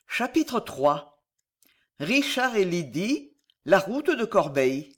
Chapitre 3. Richard et Lydie, la route de Corbeil.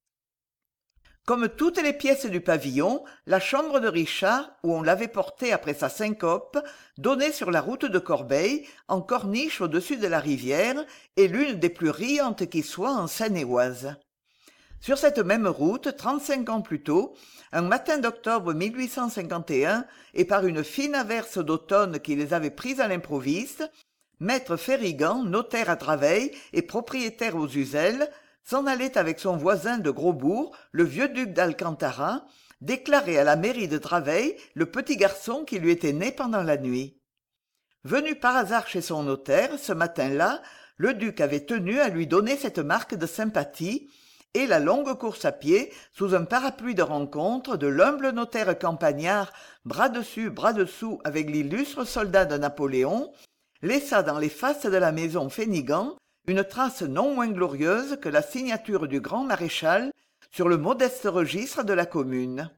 Comme toutes les pièces du pavillon, la chambre de Richard, où on l'avait porté après sa syncope, donnait sur la route de Corbeil, en corniche au-dessus de la rivière, et l'une des plus riantes qui soit en Seine-et-Oise. Sur cette même route, 35 ans plus tôt, un matin d'octobre 1851, et par une fine averse d'automne qui les avait pris à l'improviste, maître Ferrigan, notaire à Draveil et propriétaire aux Uzelles, s'en allait avec son voisin de Grosbourg, le vieux duc d'Alcantara, déclarer à la mairie de Draveil le petit garçon qui lui était né pendant la nuit. Venu par hasard chez son notaire, ce matin-là, le duc avait tenu à lui donner cette marque de sympathie, et la longue course à pied, sous un parapluie de rencontre de l'humble notaire campagnard, bras dessus, bras dessous avec l'illustre soldat de Napoléon, laissa dans les faces de la maison Fénigan une trace non moins glorieuse que la signature du grand maréchal sur le modeste registre de la commune.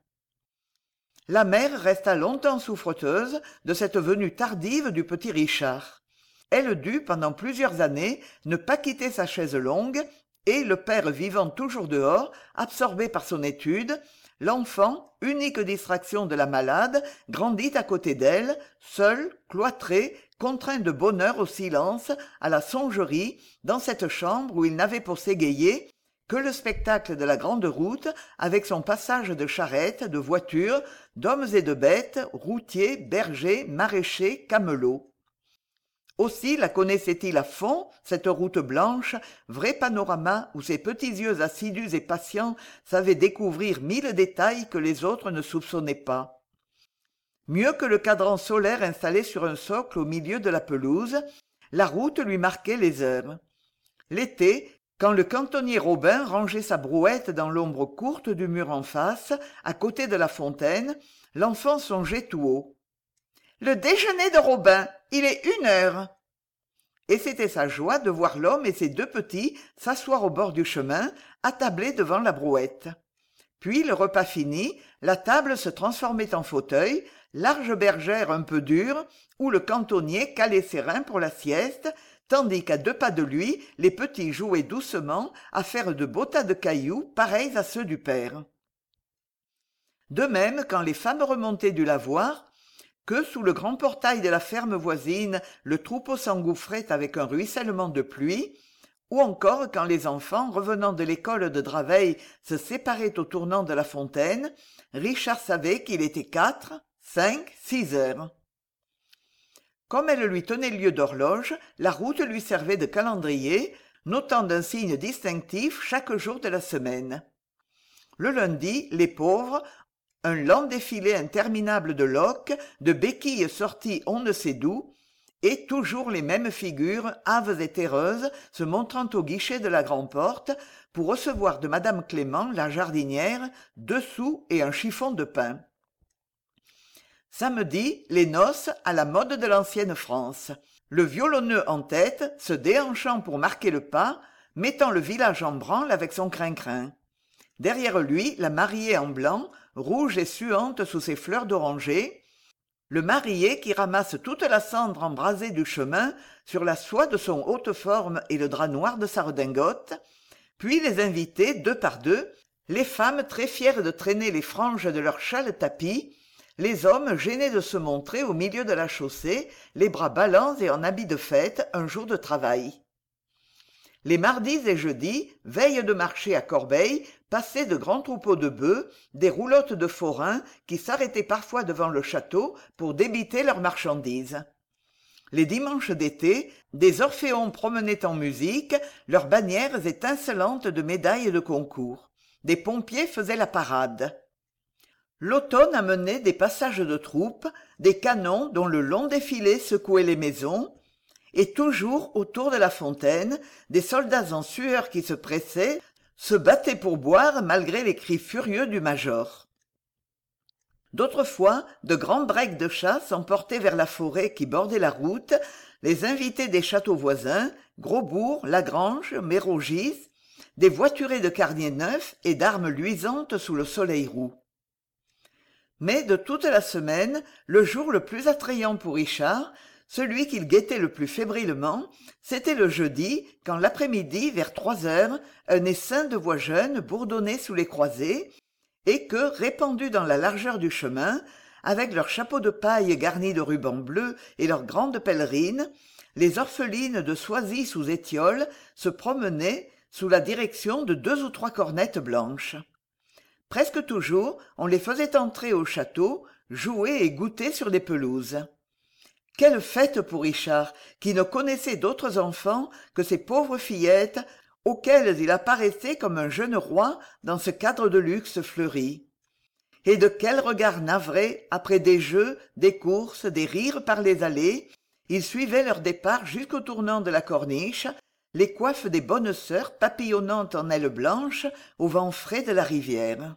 La mère resta longtemps souffreteuse de cette venue tardive du petit Richard. Elle dut, pendant plusieurs années, ne pas quitter sa chaise longue, et, le père vivant toujours dehors, absorbé par son étude, l'enfant, unique distraction de la malade, grandit à côté d'elle, seul, cloîtré, contraint de bonne heure au silence, à la songerie, dans cette chambre où il n'avait pour s'égayer que le spectacle de la grande route, avec son passage de charrettes, de voitures, d'hommes et de bêtes, routiers, bergers, maraîchers, camelots. Aussi la connaissait-il à fond, cette route blanche, vrai panorama où ses petits yeux assidus et patients savaient découvrir 1000 détails que les autres ne soupçonnaient pas. Mieux que le cadran solaire installé sur un socle au milieu de la pelouse, la route lui marquait les heures. L'été, quand le cantonnier Robin rangeait sa brouette dans l'ombre courte du mur en face, à côté de la fontaine, l'enfant songeait tout haut. « Le déjeuner de Robin, il est 1 heure !» Et c'était sa joie de voir l'homme et ses 2 petits s'asseoir au bord du chemin, attablés devant la brouette. Puis, le repas fini, la table se transformait en fauteuil, large bergère un peu dure, où le cantonnier calait ses reins pour la sieste, tandis qu'à 2 pas de lui, les petits jouaient doucement à faire de beaux tas de cailloux pareils à ceux du père. De même, quand les femmes remontaient du lavoir, que sous le grand portail de la ferme voisine, le troupeau s'engouffrait avec un ruissellement de pluie, ou encore quand les enfants, revenant de l'école de Draveil, se séparaient au tournant de la fontaine, Richard savait qu'il était 4, 5, 6 heures. Comme elle lui tenait lieu d'horloge, la route lui servait de calendrier, notant d'un signe distinctif chaque jour de la semaine. Le lundi, les pauvres, un lent défilé interminable de loques, de béquilles sorties on ne sait d'où, et toujours les mêmes figures, hâves et terreuses, se montrant au guichet de la grand-porte pour recevoir de madame Clément, la jardinière, 2 sous et un chiffon de pain. Samedi, les noces à la mode de l'ancienne France. Le violonneux en tête, se déhanchant pour marquer le pas, mettant le village en branle avec son crin-crin. Derrière lui, la mariée en blanc, rouge et suante sous ses fleurs d'oranger, le marié qui ramasse toute la cendre embrasée du chemin sur la soie de son haute forme et le drap noir de sa redingote, puis les invités 2 par 2, les femmes très fières de traîner les franges de leurs châles tapis, les hommes gênés de se montrer au milieu de la chaussée, les bras ballants et en habit de fête un jour de travail. Les mardis et jeudis, veille de marché à Corbeil, passaient de grands troupeaux de bœufs, des roulottes de forains qui s'arrêtaient parfois devant le château pour débiter leurs marchandises. Les dimanches d'été, des orphéons promenaient en musique, leurs bannières étincelantes de médailles de concours. Des pompiers faisaient la parade. L'automne amenait des passages de troupes, des canons dont le long défilé secouait les maisons, et toujours autour de la fontaine, des soldats en sueur qui se pressaient, se battaient pour boire malgré les cris furieux du major. D'autres fois, de grands breaks de chasse emportaient vers la forêt qui bordait la route les invités des châteaux voisins, Grosbourg, Lagrange, Mérogis, des voiturés de carniers neufs et d'armes luisantes sous le soleil roux. Mais de toute la semaine, le jour le plus attrayant pour Richard, Celui qu'il guettait le plus fébrilement, c'était le jeudi, quand l'après-midi, vers 3 heures, un essaim de voix jeunes bourdonnait sous les croisées, et que, répandus dans la largeur du chemin, avec leurs chapeaux de paille garnis de rubans bleus et leurs grandes pèlerines, les orphelines de Soisy sous Étiole se promenaient sous la direction de 2 ou 3 cornettes blanches. Presque toujours, on les faisait entrer au château, jouer et goûter sur les pelouses. Quelle fête pour Richard, qui ne connaissait d'autres enfants que ces pauvres fillettes auxquelles il apparaissait comme un jeune roi dans ce cadre de luxe fleuri. Et de quels regards navrés, après des jeux, des courses, des rires par les allées, il suivait leur départ jusqu'au tournant de la corniche, les coiffes des bonnes sœurs papillonnant en ailes blanches au vent frais de la rivière.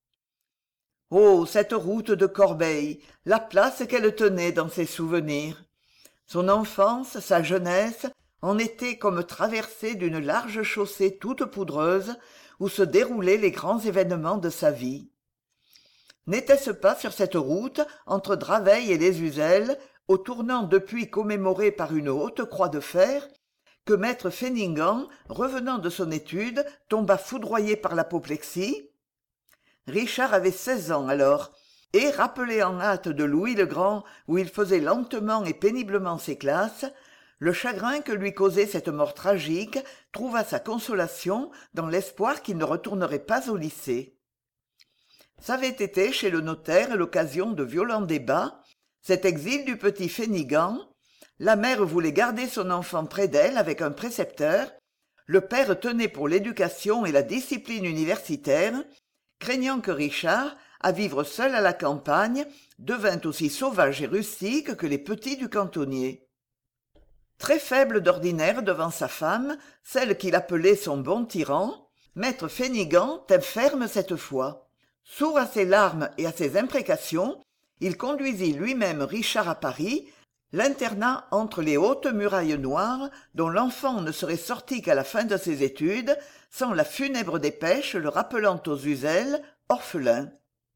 Oh, cette route de Corbeil, la place qu'elle tenait dans ses souvenirs. Son enfance, sa jeunesse, en étaient comme traversées d'une large chaussée toute poudreuse où se déroulaient les grands événements de sa vie. N'était-ce pas sur cette route, entre Draveil et les Uzelles, au tournant depuis commémoré par une haute croix de fer, que maître Féningan, revenant de son étude, tomba foudroyé par l'apoplexie? Richard avait 16 ans alors, et, rappelé en hâte de Louis le Grand, où il faisait lentement et péniblement ses classes, le chagrin que lui causait cette mort tragique trouva sa consolation dans l'espoir qu'il ne retournerait pas au lycée. Ç'avait été chez le notaire l'occasion de violents débats, cet exil du petit Fénigan. La mère voulait garder son enfant près d'elle avec un précepteur, le père tenait pour l'éducation et la discipline universitaire, craignant que Richard, à vivre seul à la campagne, devint aussi sauvage et rustique que les petits du cantonnier. Très faible d'ordinaire devant sa femme, celle qu'il appelait son bon tyran, maître Fénigan tint ferme cette fois. Sourd à ses larmes et à ses imprécations, il conduisit lui-même Richard à Paris, l'internat entre les hautes murailles noires dont l'enfant ne serait sorti qu'à la fin de ses études, sans la funèbre dépêche le rappelant aux Uzelles, orphelin.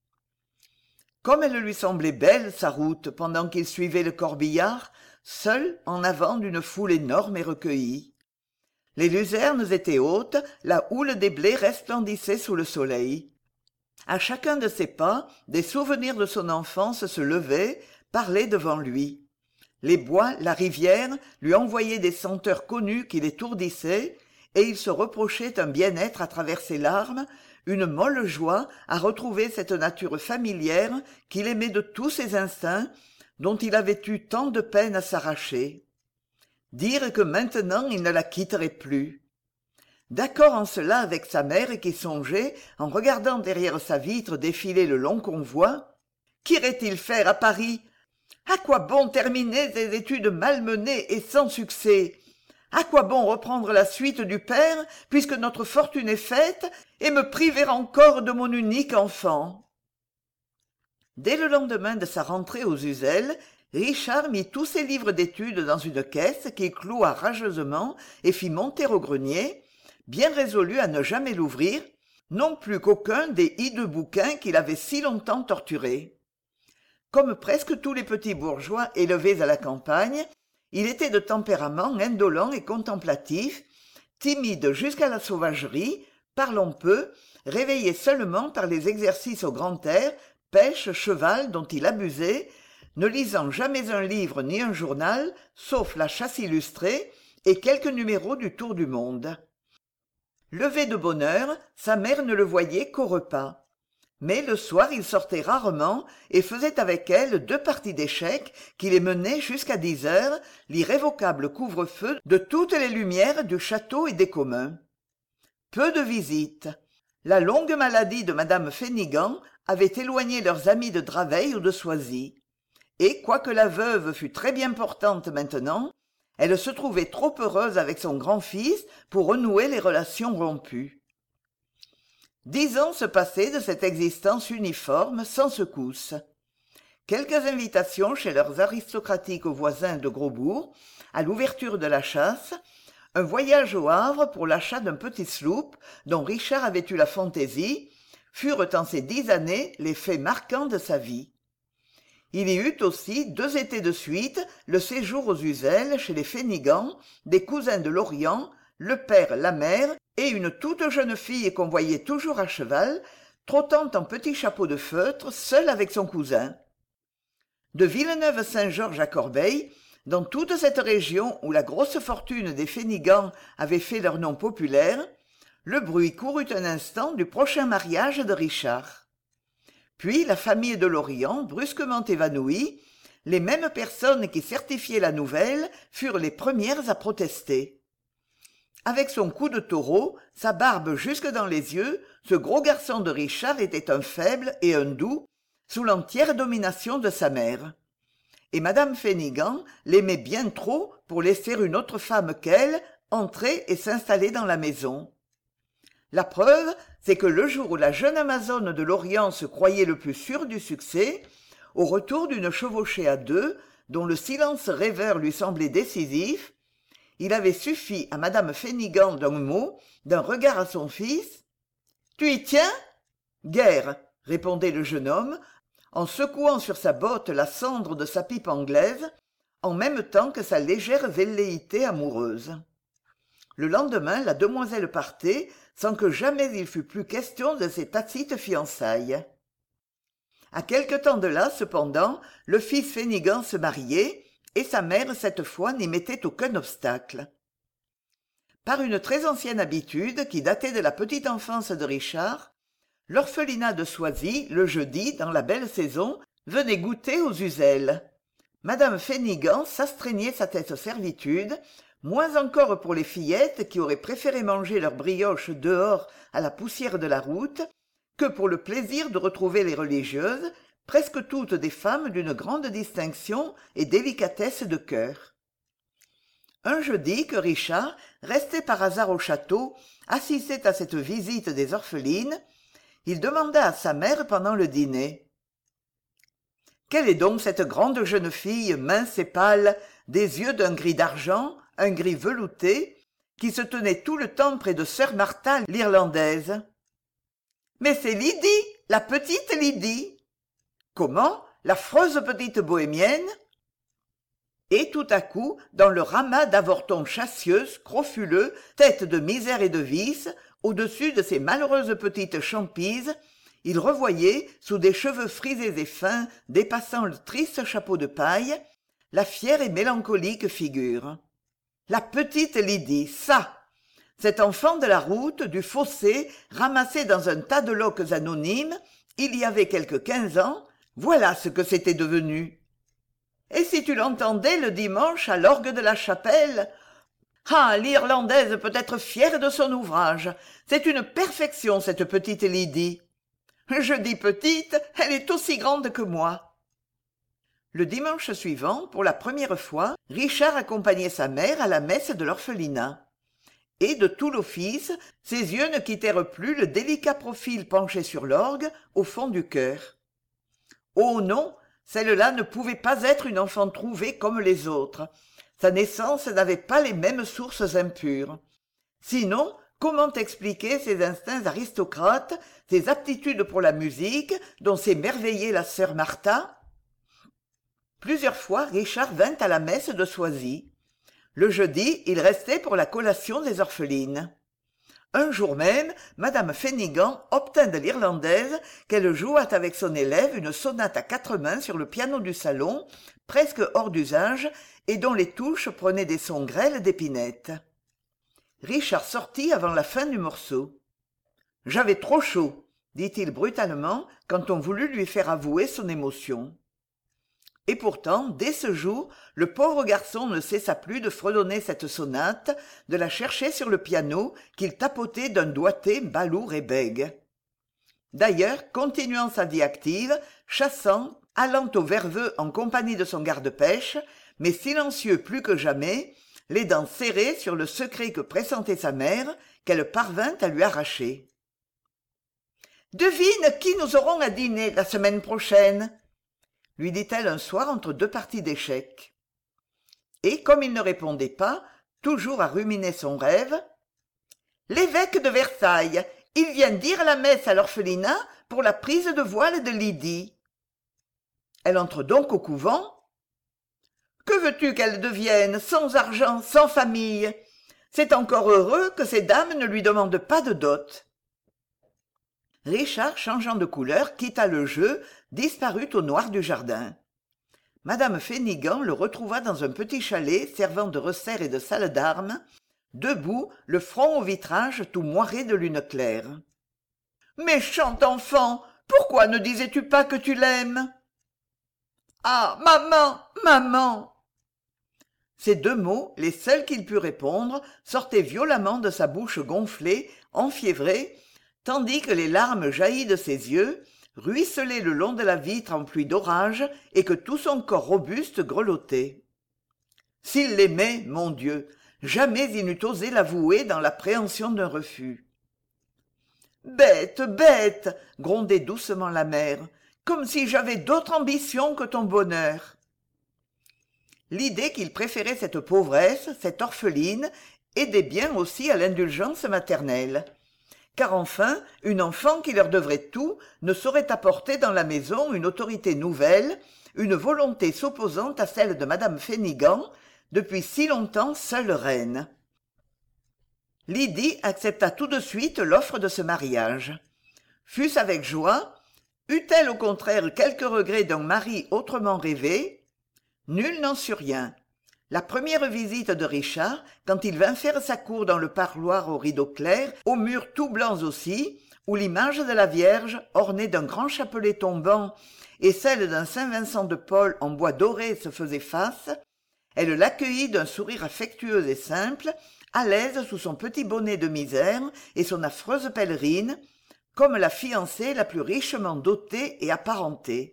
Comme elle lui semblait belle, sa route, pendant qu'il suivait le corbillard, seul en avant d'une foule énorme et recueillie. Les luzernes étaient hautes, la houle des blés resplendissait sous le soleil. À chacun de ses pas, des souvenirs de son enfance se levaient, parlaient devant lui. Les bois, la rivière, lui envoyaient des senteurs connues qui l'étourdissaient, et il se reprochait un bien-être à travers ses larmes, une molle joie à retrouver cette nature familière qu'il aimait de tous ses instincts, dont il avait eu tant de peine à s'arracher. Dire que maintenant il ne la quitterait plus. D'accord en cela avec sa mère qui songeait, en regardant derrière sa vitre défiler le long convoi, qu'irait-il faire à Paris? À quoi bon terminer ses études malmenées et sans succès? À quoi bon reprendre la suite du père, puisque notre fortune est faite, et me priver encore de mon unique enfant? Dès le lendemain de sa rentrée aux Uzelles, Richard mit tous ses livres d'études dans une caisse qu'il cloua rageusement et fit monter au grenier, bien résolu à ne jamais l'ouvrir, non plus qu'aucun des hideux bouquins qu'il avait si longtemps torturés. Comme presque tous les petits bourgeois élevés à la campagne, il était de tempérament indolent et contemplatif, timide jusqu'à la sauvagerie, parlant peu, réveillé seulement par les exercices au grand air, pêche, cheval dont il abusait, ne lisant jamais un livre ni un journal, sauf la Chasse illustrée et quelques numéros du Tour du monde. Levé de bonne heure, sa mère ne le voyait qu'au repas. Mais le soir il sortait rarement et faisait avec elle 2 parties d'échecs qui les menaient jusqu'à 10 heures, l'irrévocable couvre-feu de toutes les lumières du château et des communs. Peu de visites. La longue maladie de madame Fénigan avait éloigné leurs amis de Draveil ou de Soisy. Et quoique la veuve fût très bien portante maintenant, elle se trouvait trop heureuse avec son grand-fils pour renouer les relations rompues. 10 ans se passaient de cette existence uniforme, sans secousse. Quelques invitations chez leurs aristocratiques voisins de Grosbourg, à l'ouverture de la chasse, un voyage au Havre pour l'achat d'un petit sloop dont Richard avait eu la fantaisie, furent en ces 10 années les faits marquants de sa vie. Il y eut aussi 2 étés de suite le séjour aux Uzelles chez les Fénigans, des cousins de Lorient, le père, la mère, et une toute jeune fille qu'on voyait toujours à cheval, trottant en petit chapeau de feutre, seule avec son cousin. De Villeneuve-Saint-Georges à Corbeil, dans toute cette région où la grosse fortune des Fénigans avait fait leur nom populaire, le bruit courut un instant du prochain mariage de Richard. Puis la famille de Lorient, brusquement évanouie, les mêmes personnes qui certifiaient la nouvelle furent les premières à protester. Avec son cou de taureau, sa barbe jusque dans les yeux, ce gros garçon de Richard était un faible et un doux, sous l'entière domination de sa mère. Et madame Fénigan l'aimait bien trop pour laisser une autre femme qu'elle entrer et s'installer dans la maison. La preuve, c'est que le jour où la jeune amazone de l'Orient se croyait le plus sûre du succès, au retour d'une chevauchée à 2, dont le silence rêveur lui semblait décisif, il avait suffi à madame Fénigan d'un mot, d'un regard à son fils. « Tu y tiens ?»« Guère, » répondait le jeune homme, en secouant sur sa botte la cendre de sa pipe anglaise, en même temps que sa légère velléité amoureuse. Le lendemain, la demoiselle partait, sans que jamais il fût plus question de ces tacites fiançailles. À quelque temps de là, cependant, le fils Fénigan se mariait, et sa mère, cette fois, n'y mettait aucun obstacle. Par une très ancienne habitude, qui datait de la petite enfance de Richard, l'orphelinat de Soisy, le jeudi, dans la belle saison, venait goûter aux Uzelles. Madame Fénigan s'astreignait à cette servitude, moins encore pour les fillettes qui auraient préféré manger leurs brioches dehors à la poussière de la route, que pour le plaisir de retrouver les religieuses, presque toutes des femmes d'une grande distinction et délicatesse de cœur. Un jeudi que Richard, resté par hasard au château, assistait à cette visite des orphelines, il demanda à sa mère pendant le dîner. « Quelle est donc cette grande jeune fille, mince et pâle, des yeux d'un gris d'argent, un gris velouté, qui se tenait tout le temps près de sœur Martha, l'Irlandaise ? » « Mais c'est Lydie, la petite Lydie. »« Comment, l'affreuse petite bohémienne ?» Et tout à coup, dans le ramas d'avortons chassieux, scrofuleux, têtes de misère et de vice, au-dessus de ces malheureuses petites champises, il revoyait, sous des cheveux frisés et fins dépassant le triste chapeau de paille, la fière et mélancolique figure. La petite Lydie, ça! Cet enfant de la route, du fossé, ramassé dans un tas de loques anonymes, il y avait quelque 15 ans, voilà ce que c'était devenu. Et si tu l'entendais le dimanche à l'orgue de la chapelle, ah, l'Irlandaise peut être fière de son ouvrage. C'est une perfection, cette petite Lydie. Je dis petite, elle est aussi grande que moi. Le dimanche suivant, pour la première fois, Richard accompagnait sa mère à la messe de l'orphelinat. Et de tout l'office, ses yeux ne quittèrent plus le délicat profil penché sur l'orgue, au fond du chœur. Oh non, celle-là ne pouvait pas être une enfant trouvée comme les autres. Sa naissance n'avait pas les mêmes sources impures. Sinon, comment expliquer ses instincts aristocrates, ses aptitudes pour la musique, dont s'émerveillait la sœur Martha ? Plusieurs fois, Richard vint à la messe de Soisy. Le jeudi, il restait pour la collation des orphelines. Un jour même, madame Fénigan obtint de l'Irlandaise qu'elle jouât avec son élève une sonate à 4 mains sur le piano du salon, presque hors d'usage, et dont les touches prenaient des sons grêles d'épinette. Richard sortit avant la fin du morceau. « J'avais trop chaud », dit-il brutalement quand on voulut lui faire avouer son émotion. Et pourtant, dès ce jour, le pauvre garçon ne cessa plus de fredonner cette sonate, de la chercher sur le piano, qu'il tapotait d'un doigté balourd et bègue. D'ailleurs, continuant sa vie active, chassant, allant au verveux en compagnie de son garde-pêche, mais silencieux plus que jamais, les dents serrées sur le secret que pressentait sa mère, qu'elle parvint à lui arracher. « Devine qui nous aurons à dîner la semaine prochaine !» lui dit-elle un soir entre 2 parties d'échecs. Et comme il ne répondait pas, toujours à ruminer son rêve, « L'évêque de Versailles, il vient dire la messe à l'orphelinat pour la prise de voile de Lydie. » Elle entre donc au couvent. Que veux-tu qu'elle devienne, sans argent, sans famille? C'est encore heureux que ces dames ne lui demandent pas de dot. Richard, changeant de couleur, quitta le jeu, disparut au noir du jardin. Madame Fénigan le retrouva dans un petit chalet servant de resserre et de salle d'armes, debout, le front au vitrage tout moiré de lune claire. « Méchant enfant, pourquoi ne disais-tu pas que tu l'aimes ?»« Ah, maman, maman !» Ces deux mots, les seuls qu'il put répondre, sortaient violemment de sa bouche gonflée, enfiévrée, tandis que les larmes jaillies de ses yeux ruisselaient le long de la vitre en pluie d'orage et que tout son corps robuste grelottait. S'il l'aimait, mon Dieu, jamais il n'eût osé l'avouer dans l'appréhension d'un refus. « Bête, bête !» grondait doucement la mère, « comme si j'avais d'autre ambition que ton bonheur !» L'idée qu'il préférait cette pauvresse, cette orpheline, aidait bien aussi à l'indulgence maternelle. Car enfin, une enfant qui leur devrait tout ne saurait apporter dans la maison une autorité nouvelle, une volonté s'opposant à celle de madame Fénigan, depuis si longtemps seule reine. Lydie accepta tout de suite l'offre de ce mariage. Fût-ce avec joie, eut-elle au contraire quelques regrets d'un mari autrement rêvé? Nul n'en sut rien. La première visite de Richard, quand il vint faire sa cour dans le parloir aux rideaux clairs, aux murs tout blancs aussi, où l'image de la Vierge, ornée d'un grand chapelet tombant, et celle d'un Saint-Vincent de Paul en bois doré se faisaient face, elle l'accueillit d'un sourire affectueux et simple, à l'aise sous son petit bonnet de misère et son affreuse pèlerine, comme la fiancée la plus richement dotée et apparentée.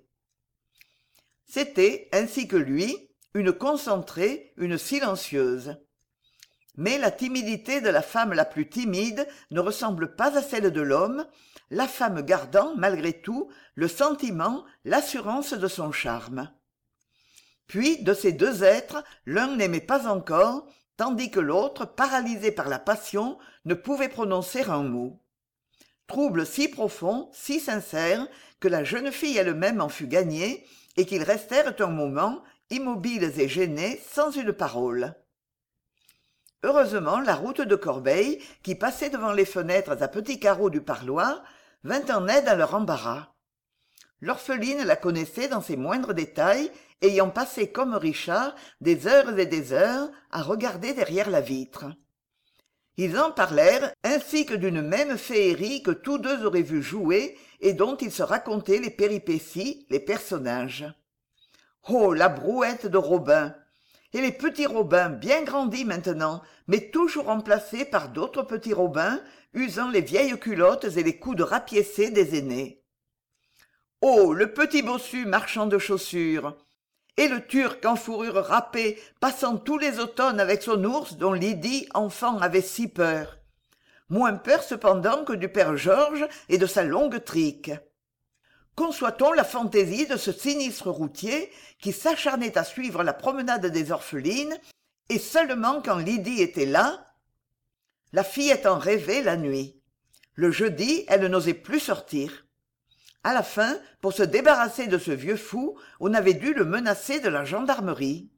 C'était, ainsi que lui, une concentrée, une silencieuse. Mais la timidité de la femme la plus timide ne ressemble pas à celle de l'homme, la femme gardant, malgré tout, le sentiment, l'assurance de son charme. Puis, de ces deux êtres, l'un n'aimait pas encore, tandis que l'autre, paralysé par la passion, ne pouvait prononcer un mot. Trouble si profond, si sincère, que la jeune fille elle-même en fut gagnée, et qu'ils restèrent un moment, immobiles et gênés, sans une parole. Heureusement, la route de Corbeil, qui passait devant les fenêtres à petits carreaux du parloir, vint en aide à leur embarras. L'orpheline la connaissait dans ses moindres détails, ayant passé comme Richard des heures et des heures à regarder derrière la vitre. Ils en parlèrent, ainsi que d'une même féerie que tous deux auraient vu jouer et dont ils se racontaient les péripéties, les personnages. Oh, la brouette de Robin! Et les petits Robins, bien grandis maintenant, mais toujours remplacés par d'autres petits Robins, usant les vieilles culottes et les coudes rapiécés des aînés. Oh, le petit bossu marchand de chaussures! Et le Turc en fourrure râpée, passant tous les automnes avec son ours dont Lydie, enfant, avait si peur. Moins peur cependant que du père Georges et de sa longue trique. Conçoit-on la fantaisie de ce sinistre routier qui s'acharnait à suivre la promenade des orphelines, et seulement quand Lydie était là? La fillette en rêvait la nuit. Le jeudi, elle n'osait plus sortir. À la fin, pour se débarrasser de ce vieux fou, on avait dû le menacer de la gendarmerie.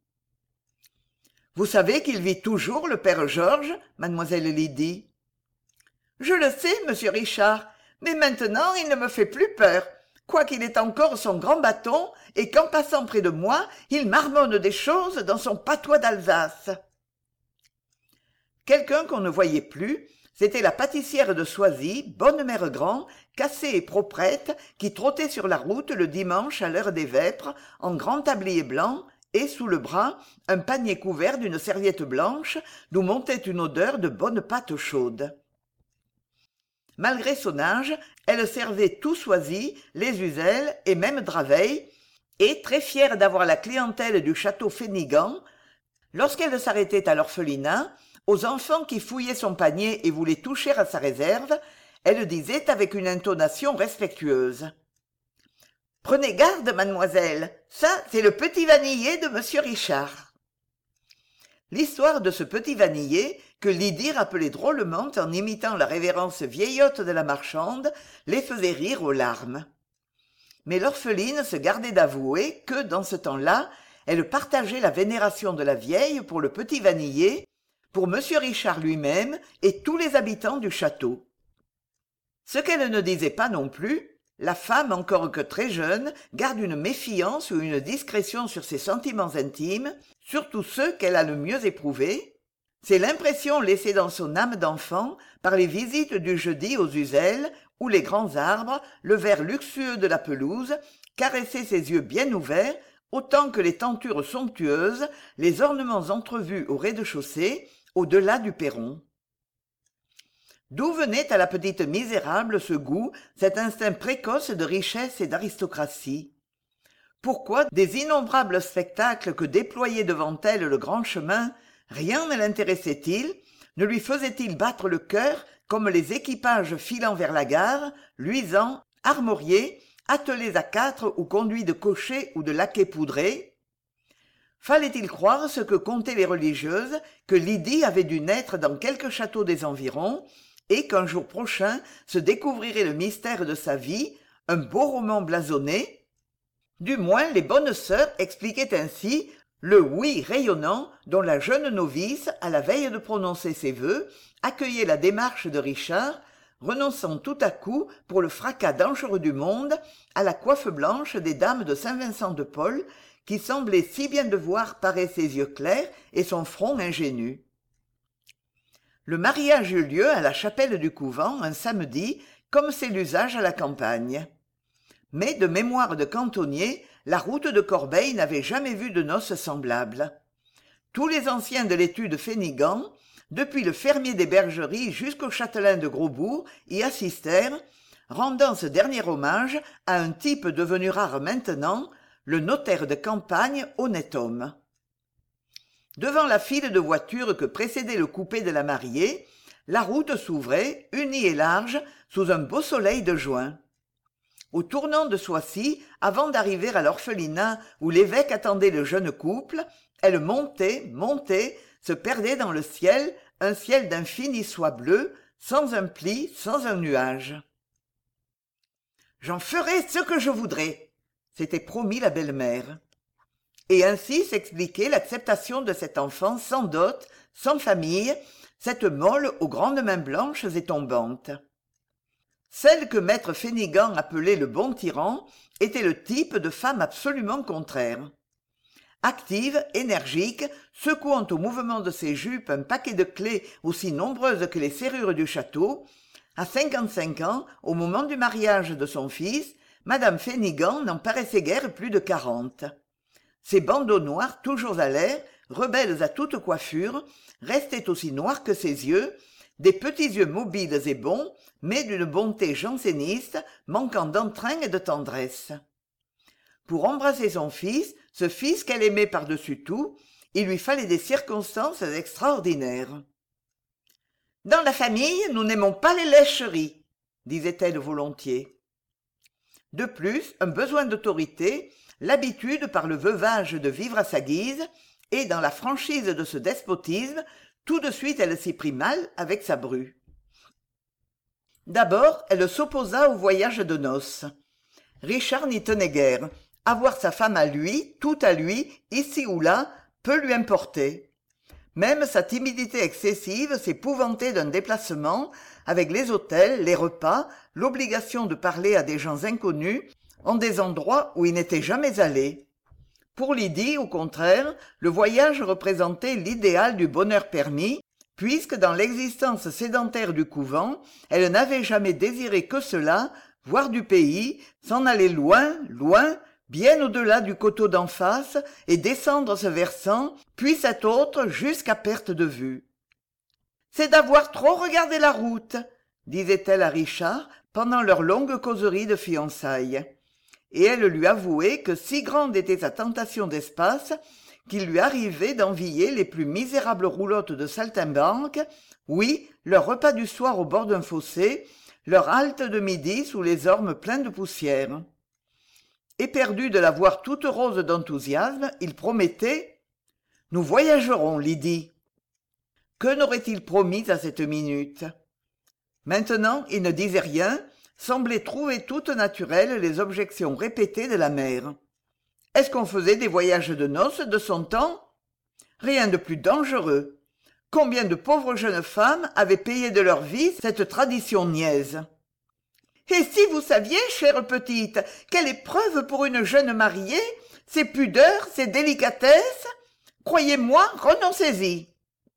« Vous savez qu'il vit toujours, le père Georges, mademoiselle Lydie ?»« Je le sais, monsieur Richard, mais maintenant il ne me fait plus peur, quoiqu'il ait encore son grand bâton et qu'en passant près de moi, il marmonne des choses dans son patois d'Alsace. » Quelqu'un qu'on ne voyait plus, c'était la pâtissière de Soisy, bonne mère grand, cassée et proprette, qui trottait sur la route le dimanche à l'heure des vêpres, en grand tablier blanc, et, sous le bras, un panier couvert d'une serviette blanche, d'où montait une odeur de bonne pâte chaude. Malgré son âge, elle servait tout Soisy, les Uzelles et même Draveil, et, très fière d'avoir la clientèle du château Fénigan, lorsqu'elle s'arrêtait à l'orphelinat, aux enfants qui fouillaient son panier et voulaient toucher à sa réserve, elle disait avec une intonation respectueuse. « Prenez garde, mademoiselle, ça, c'est le petit vanillé de monsieur Richard. » L'histoire de ce petit vanillé, que Lydie rappelait drôlement en imitant la révérence vieillotte de la marchande, les faisait rire aux larmes. mais l'orpheline se gardait d'avouer que, dans ce temps-là, elle partageait la vénération de la vieille pour le petit Vannier, pour m Richard lui-même et tous les habitants du château. Ce qu'elle ne disait pas non plus, la femme encore que très jeune garde une méfiance ou une discrétion sur ses sentiments intimes, surtout ceux qu'elle a le mieux éprouvés, c'est l'impression laissée dans son âme d'enfant par les visites du jeudi aux Uselles, où les grands arbres, le vert luxueux de la pelouse, caressaient ses yeux bien ouverts, autant que les tentures somptueuses, les ornements entrevus au rez-de-chaussée, au-delà du perron. D'où venait à la petite misérable ce goût, cet instinct précoce de richesse et d'aristocratie? Pourquoi des innombrables spectacles que déployait devant elle le grand chemin, rien ne l'intéressait-il, ne lui faisait-il battre le cœur comme les équipages filant vers la gare, luisants, armoriés, attelés à quatre ou conduits de cochers ou de laquais poudrés? Fallait-il croire ce que contaient les religieuses, que Lydie avait dû naître dans quelque château des environs, et qu'un jour prochain se découvrirait le mystère de sa vie, un beau roman blasonné? Du moins les bonnes sœurs expliquaient ainsi le oui rayonnant dont la jeune novice, à la veille de prononcer ses vœux, accueillait la démarche de Richard, renonçant tout à coup, pour le fracas dangereux du monde, à la coiffe blanche des dames de Saint-Vincent-de-Paul, qui semblait si bien devoir parer ses yeux clairs et son front ingénu. Le mariage eut lieu à la chapelle du couvent un samedi, comme c'est l'usage à la campagne. Mais de mémoire de cantonnier, la route de Corbeil n'avait jamais vu de noces semblables. Tous les anciens de l'étude Fénigan, depuis le fermier des bergeries jusqu'au châtelain de Grosbourg, y assistèrent, rendant ce dernier hommage à un type devenu rare maintenant, le notaire de campagne, honnête homme. Devant la file de voitures que précédait le coupé de la mariée, la route s'ouvrait, unie et large, sous un beau soleil de juin. Au tournant de Soissy, avant d'arriver à l'orphelinat où l'évêque attendait le jeune couple, elle montait, se perdait dans le ciel, un ciel d'infini soie bleue, sans un pli, sans un nuage. « J'en ferai ce que je voudrai », s'était promis la belle-mère. Et ainsi s'expliquait l'acceptation de cet enfant sans dot, sans famille, cette molle aux grandes mains blanches et tombantes. Celle que maître Fénigan appelait le bon tyran était le type de femme absolument contraire. Active, énergique, secouant au mouvement de ses jupes un paquet de clés aussi nombreuses que les serrures du château, à 55 ans, au moment du mariage de son fils, madame Fénigan n'en paraissait guère plus de 40. Ses bandeaux noirs toujours à l'air, rebelles à toute coiffure, restaient aussi noirs que ses yeux, des petits yeux mobiles et bons, mais d'une bonté janséniste, manquant d'entrain et de tendresse. Pour embrasser son fils, ce fils qu'elle aimait par-dessus tout, il lui fallait des circonstances extraordinaires. « Dans la famille, nous n'aimons pas les lècheries, » disait-elle volontiers. De plus, un besoin d'autorité, l'habitude par le veuvage de vivre à sa guise, et dans la franchise de ce despotisme, tout de suite elle s'y prit mal avec sa bru. D'abord, elle s'opposa au voyage de noces. Richard n'y tenait guère. Avoir sa femme à lui, tout à lui, ici ou là, peu lui importait. Même sa timidité excessive s'épouvantait d'un déplacement, avec les hôtels, les repas, l'obligation de parler à des gens inconnus, en des endroits où il n'était jamais allé. Pour Lydie, au contraire, le voyage représentait l'idéal du bonheur permis, puisque dans l'existence sédentaire du couvent, elle n'avait jamais désiré que cela, voir du pays, s'en aller loin, loin, bien au-delà du coteau d'en face, et descendre ce versant, puis cet autre jusqu'à perte de vue. « C'est d'avoir trop regardé la route », disait-elle à Richard pendant leur longue causerie de fiançailles. Et elle lui avouait que si grande était sa tentation d'espace qu'il lui arrivait d'envier les plus misérables roulottes de saltimbanque, oui, leur repas du soir au bord d'un fossé, leur halte de midi sous les ormes pleins de poussière. Éperdu de la voir toute rose d'enthousiasme, il promettait « Nous voyagerons, Lydie !» Que n'aurait-il promis à cette minute? Maintenant, il ne disait rien, semblait trouver toutes naturelles les objections répétées de la mère. Est-ce qu'on faisait des voyages de noces de son temps? Rien de plus dangereux. Combien de pauvres jeunes femmes avaient payé de leur vie cette tradition niaise? Et si vous saviez, chère petite, quelle épreuve pour une jeune mariée, ses pudeurs, ses délicatesses? Croyez-moi, renoncez-y.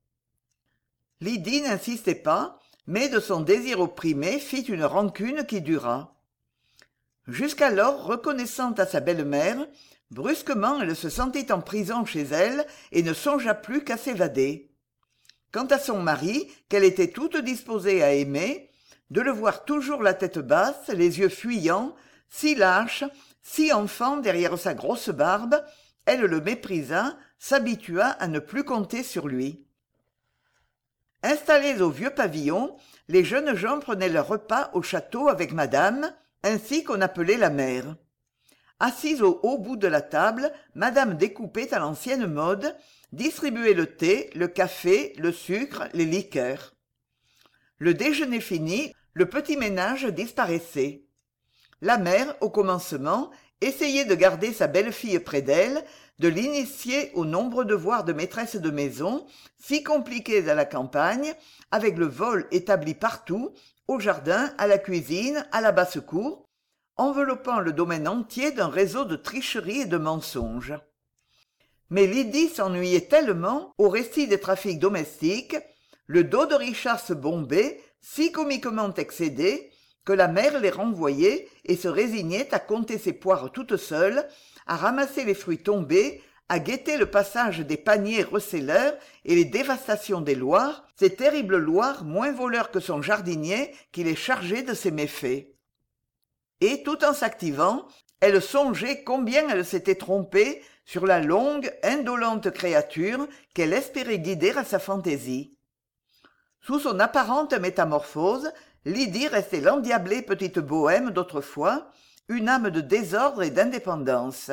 Lydie n'insistait pas, mais de son désir opprimé fit une rancune qui dura. Jusqu'alors reconnaissante à sa belle-mère, brusquement elle se sentit en prison chez elle et ne songea plus qu'à s'évader. Quant à son mari, qu'elle était toute disposée à aimer, de le voir toujours la tête basse, les yeux fuyants, si lâche, si enfant derrière sa grosse barbe, elle le méprisa, s'habitua à ne plus compter sur lui. Installés au vieux pavillon, les jeunes gens prenaient leur repas au château avec madame, ainsi qu'on appelait la mère. Assise au haut bout de la table, madame découpait à l'ancienne mode, distribuait le thé, le café, le sucre, les liqueurs. Le déjeuner fini, le petit ménage disparaissait. La mère, au commencement, essayait de garder sa belle-fille près d'elle, de l'initier aux nombreux devoirs de maîtresse de maison, si compliqués à la campagne, avec le vol établi partout, au jardin, à la cuisine, à la basse-cour, enveloppant le domaine entier d'un réseau de tricheries et de mensonges. Mais Lydie s'ennuyait tellement au récit des trafics domestiques, le dos de Richard se bombait, si comiquement excédé, que la mère les renvoyait et se résignait à compter ses poires toute seule, à ramasser les fruits tombés, à guetter le passage des paniers receleurs et les dévastations des loirs, ces terribles loirs moins voleurs que son jardinier qui les chargeait de ses méfaits. Et tout en s'activant, elle songeait combien elle s'était trompée sur la longue, indolente créature qu'elle espérait guider à sa fantaisie. Sous son apparente métamorphose, Lydie restait l'endiablée petite bohème d'autrefois, une âme de désordre et d'indépendance.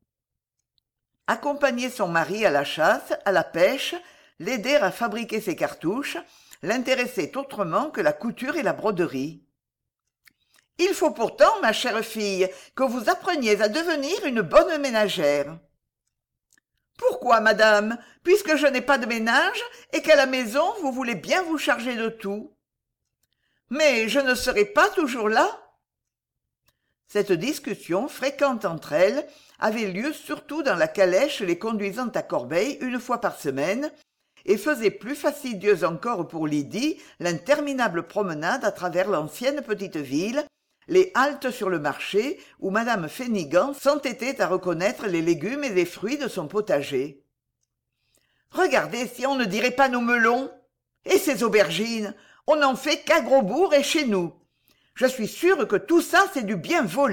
Accompagner son mari à la chasse, à la pêche, l'aider à fabriquer ses cartouches, l'intéressait autrement que la couture et la broderie. « Il faut pourtant, ma chère fille, que vous appreniez à devenir une bonne ménagère. »« Pourquoi, madame, puisque je n'ai pas de ménage et qu'à la maison vous voulez bien vous charger de tout ? » « Mais je ne serai pas toujours là ?» Cette discussion, fréquente entre elles, avait lieu surtout dans la calèche les conduisant à Corbeil une fois par semaine, et faisait plus fastidieuse encore pour Lydie l'interminable promenade à travers l'ancienne petite ville, les haltes sur le marché où madame Fénigan s'entêtait à reconnaître les légumes et les fruits de son potager. « Regardez si on ne dirait pas nos melons. Et ces aubergines, on n'en fait qu'à Grosbourg et chez nous. Je suis sûre que tout ça, c'est du bien volé. »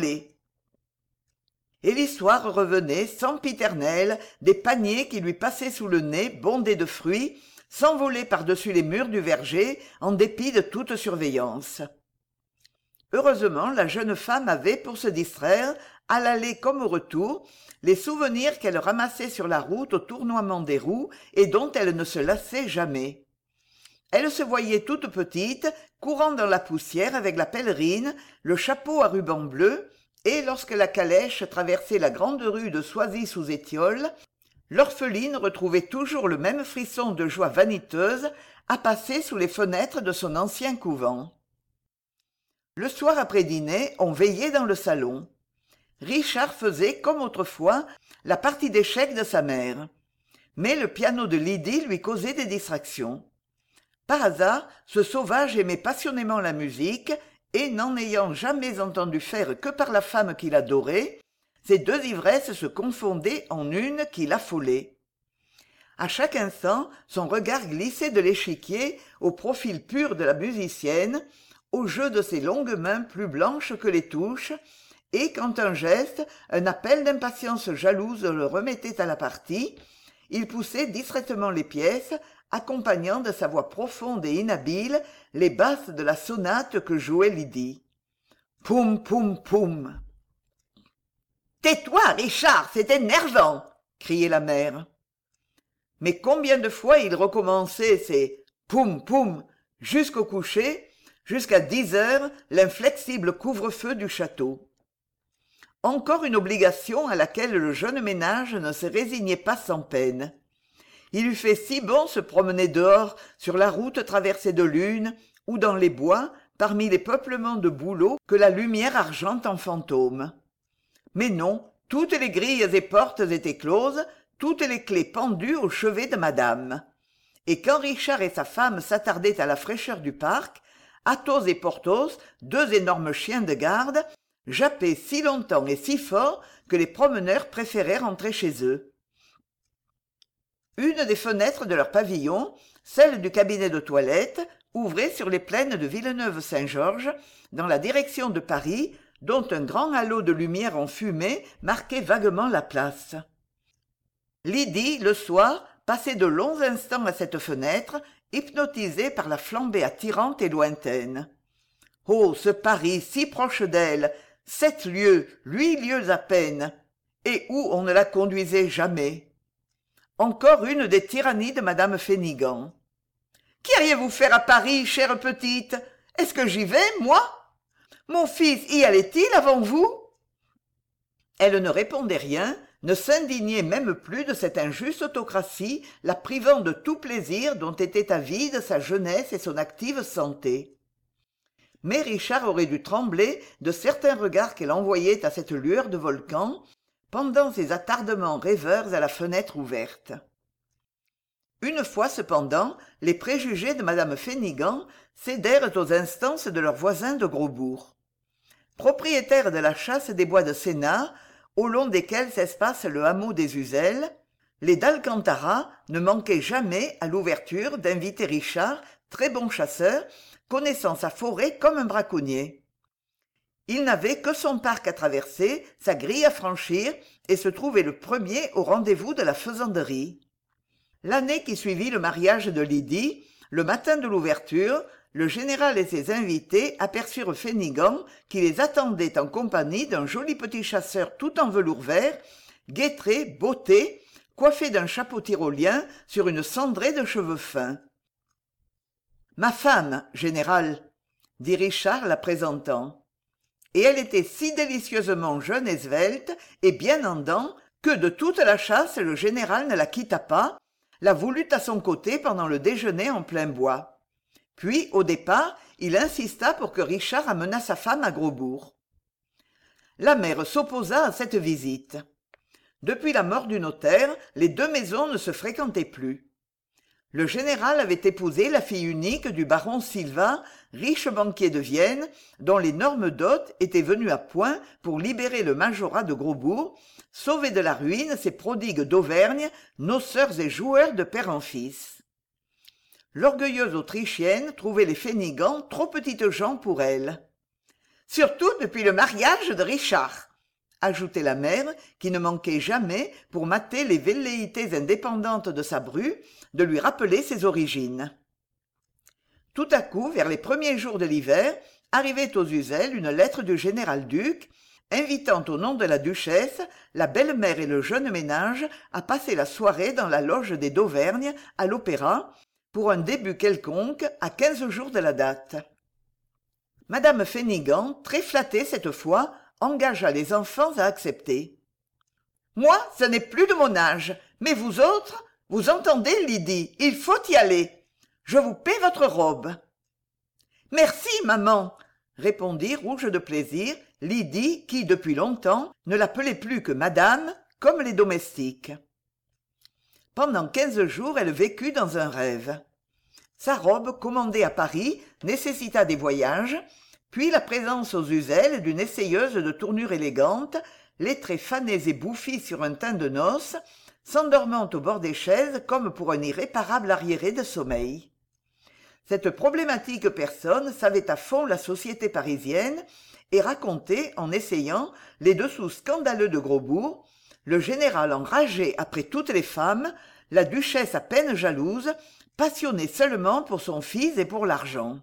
Et l'histoire revenait, sempiternelle, des paniers qui lui passaient sous le nez, bondés de fruits, s'envolaient par-dessus les murs du verger, en dépit de toute surveillance. Heureusement, la jeune femme avait, pour se distraire, à l'aller comme au retour, les souvenirs qu'elle ramassait sur la route au tournoiement des roues et dont elle ne se lassait jamais. Elle se voyait toute petite, courant dans la poussière avec la pèlerine, le chapeau à ruban bleu, et lorsque la calèche traversait la grande rue de Soisy-sous-Étiole, l'orpheline retrouvait toujours le même frisson de joie vaniteuse à passer sous les fenêtres de son ancien couvent. Le soir après dîner, on veillait dans le salon. Richard faisait, comme autrefois, la partie d'échecs de sa mère. Mais le piano de Lydie lui causait des distractions. Par hasard, ce sauvage aimait passionnément la musique, et n'en ayant jamais entendu faire que par la femme qu'il adorait, ces deux ivresses se confondaient en une qui l'affolait. À chaque instant, son regard glissait de l'échiquier au profil pur de la musicienne, au jeu de ses longues mains plus blanches que les touches, et quand un geste, un appel d'impatience jalouse le remettait à la partie, il poussait distraitement les pièces, accompagnant de sa voix profonde et inhabile les basses de la sonate que jouait Lydie. Poum, poum, poum. « Tais-toi, Richard, c'est énervant !» criait la mère. Mais combien de fois il recommençait ces « poum, poum » jusqu'au coucher, Jusqu'à 10 heures, l'inflexible couvre-feu du château. Encore une obligation à laquelle le jeune ménage ne se résignait pas sans peine. Il eût fait si bon se promener dehors sur la route traversée de lune ou dans les bois parmi les peuplements de bouleaux que la lumière argente en fantômes. Mais non, toutes les grilles et portes étaient closes, toutes les clés pendues au chevet de madame. Et quand Richard et sa femme s'attardaient à la fraîcheur du parc, Athos et Porthos, deux énormes chiens de garde, jappaient si longtemps et si fort que les promeneurs préféraient rentrer chez eux. Une des fenêtres de leur pavillon, celle du cabinet de toilette, ouvrait sur les plaines de Villeneuve-Saint-Georges, dans la direction de Paris, dont un grand halo de lumière en fumée marquait vaguement la place. Lydie, le soir, passait de longs instants à cette fenêtre, hypnotisée par la flambée attirante et lointaine. Oh, ce Paris si proche d'elle, 7 lieues, 8 lieues à peine, et où on ne la conduisait jamais. Encore une des tyrannies de madame Fénigan. « Qu'iriez-vous faire à Paris, chère petite? Est-ce que j'y vais, moi? Mon fils y allait-il avant vous ?» Elle ne répondait rien, ne s'indignait même plus de cette injuste autocratie, la privant de tout plaisir dont étaient avides sa jeunesse et son active santé. Mais Richard aurait dû trembler de certains regards qu'elle envoyait à cette lueur de volcan, pendant ses attardements rêveurs à la fenêtre ouverte. Une fois cependant, les préjugés de madame Fénigan cédèrent aux instances de leurs voisins de Grosbourg. Propriétaire de la chasse des bois de Sénart, au long desquels s'espace le hameau des Uzelles, les d'Alcantara ne manquaient jamais à l'ouverture d'inviter Richard, très bon chasseur, connaissant sa forêt comme un braconnier. Il n'avait que son parc à traverser, sa grille à franchir, et se trouvait le premier au rendez-vous de la faisanderie. L'année qui suivit le mariage de Lydie, le matin de l'ouverture, le général et ses invités aperçurent Fénigan qui les attendait en compagnie d'un joli petit chasseur tout en velours vert, guêtré, botté, coiffé d'un chapeau tyrolien sur une cendrée de cheveux fins. « Ma femme, général, » dit Richard la présentant. Et elle était si délicieusement jeune et svelte et bien en dents que de toute la chasse le général ne la quitta pas, la voulut à son côté pendant le déjeuner en plein bois. Puis, au départ, il insista pour que Richard amenât sa femme à Grosbourg. La mère s'opposa à cette visite. Depuis la mort du notaire, les deux maisons ne se fréquentaient plus. Le général avait épousé la fille unique du baron Silva, riche banquier de Vienne, dont l'énorme dot était venue à point pour libérer le majorat de Grosbourg, sauver de la ruine ces prodigues d'Auvergne, noceurs et joueurs de père en fils. L'orgueilleuse Autrichienne trouvait les Fénigan trop petites gens pour elle. « Surtout depuis le mariage de Richard !» ajoutait la mère, qui ne manquait jamais, pour mater les velléités indépendantes de sa bru, de lui rappeler ses origines. Tout à coup, vers les premiers jours de l'hiver, arrivait aux Uzelles une lettre du général-duc, invitant au nom de la duchesse la belle-mère et le jeune ménage à passer la soirée dans la loge des d'Auvergne, à l'Opéra, pour un début quelconque à 15 jours de la date. Madame Fénigan, très flattée cette fois, engagea les enfants à accepter. « Moi, ce n'est plus de mon âge, mais vous autres, vous entendez, Lydie, il faut y aller. Je vous paie votre robe. »« Merci, maman, » répondit rouge de plaisir Lydie qui, depuis longtemps, ne l'appelait plus que madame, comme les domestiques. Pendant 15 jours, elle vécut dans un rêve. Sa robe, commandée à Paris, nécessita des voyages, puis la présence aux Uzelles d'une essayeuse de tournure élégante, les traits fanés et bouffis sur un teint de noces, s'endormant au bord des chaises comme pour un irréparable arriéré de sommeil. Cette problématique personne savait à fond la société parisienne et racontait, en essayant, les dessous scandaleux de Grosbourg, le général enragé après toutes les femmes, la duchesse à peine jalouse, passionnée seulement pour son fils et pour l'argent.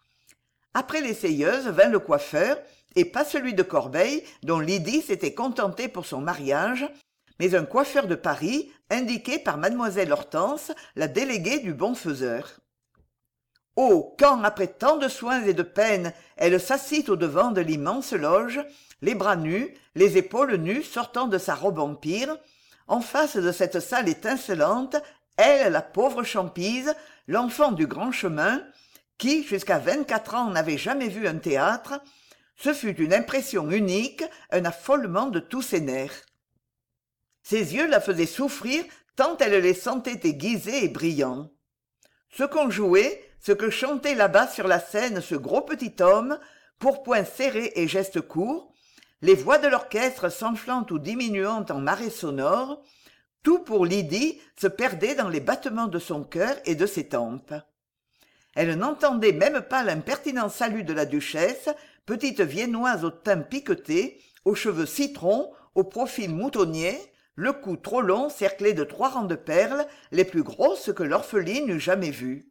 Après l'essayeuse vint le coiffeur, et pas celui de Corbeil, dont Lydie s'était contentée pour son mariage, mais un coiffeur de Paris, indiqué par mademoiselle Hortense, la déléguée du bon faiseur. Oh, quand, après tant de soins et de peines, elle s'assit au-devant de l'immense loge, les bras nus, les épaules nues sortant de sa robe empire, en face de cette salle étincelante, elle, la pauvre Champise, l'enfant du grand chemin, qui, jusqu'à 24 ans, n'avait jamais vu un théâtre, ce fut une impression unique, un affolement de tous ses nerfs. Ses yeux la faisaient souffrir tant elle les sentait aiguisés et brillants. Ce qu'on jouait, ce que chantait là-bas sur la scène ce gros petit homme, pourpoint serré et gestes courts, les voix de l'orchestre s'enflant ou diminuant en marée sonore, tout pour Lydie se perdait dans les battements de son cœur et de ses tempes. Elle n'entendait même pas l'impertinent salut de la duchesse, petite viennoise au teint piqueté, aux cheveux citrons, au profil moutonnier, le cou trop long cerclé de 3 rangs de perles, les plus grosses que l'orpheline eût jamais vues.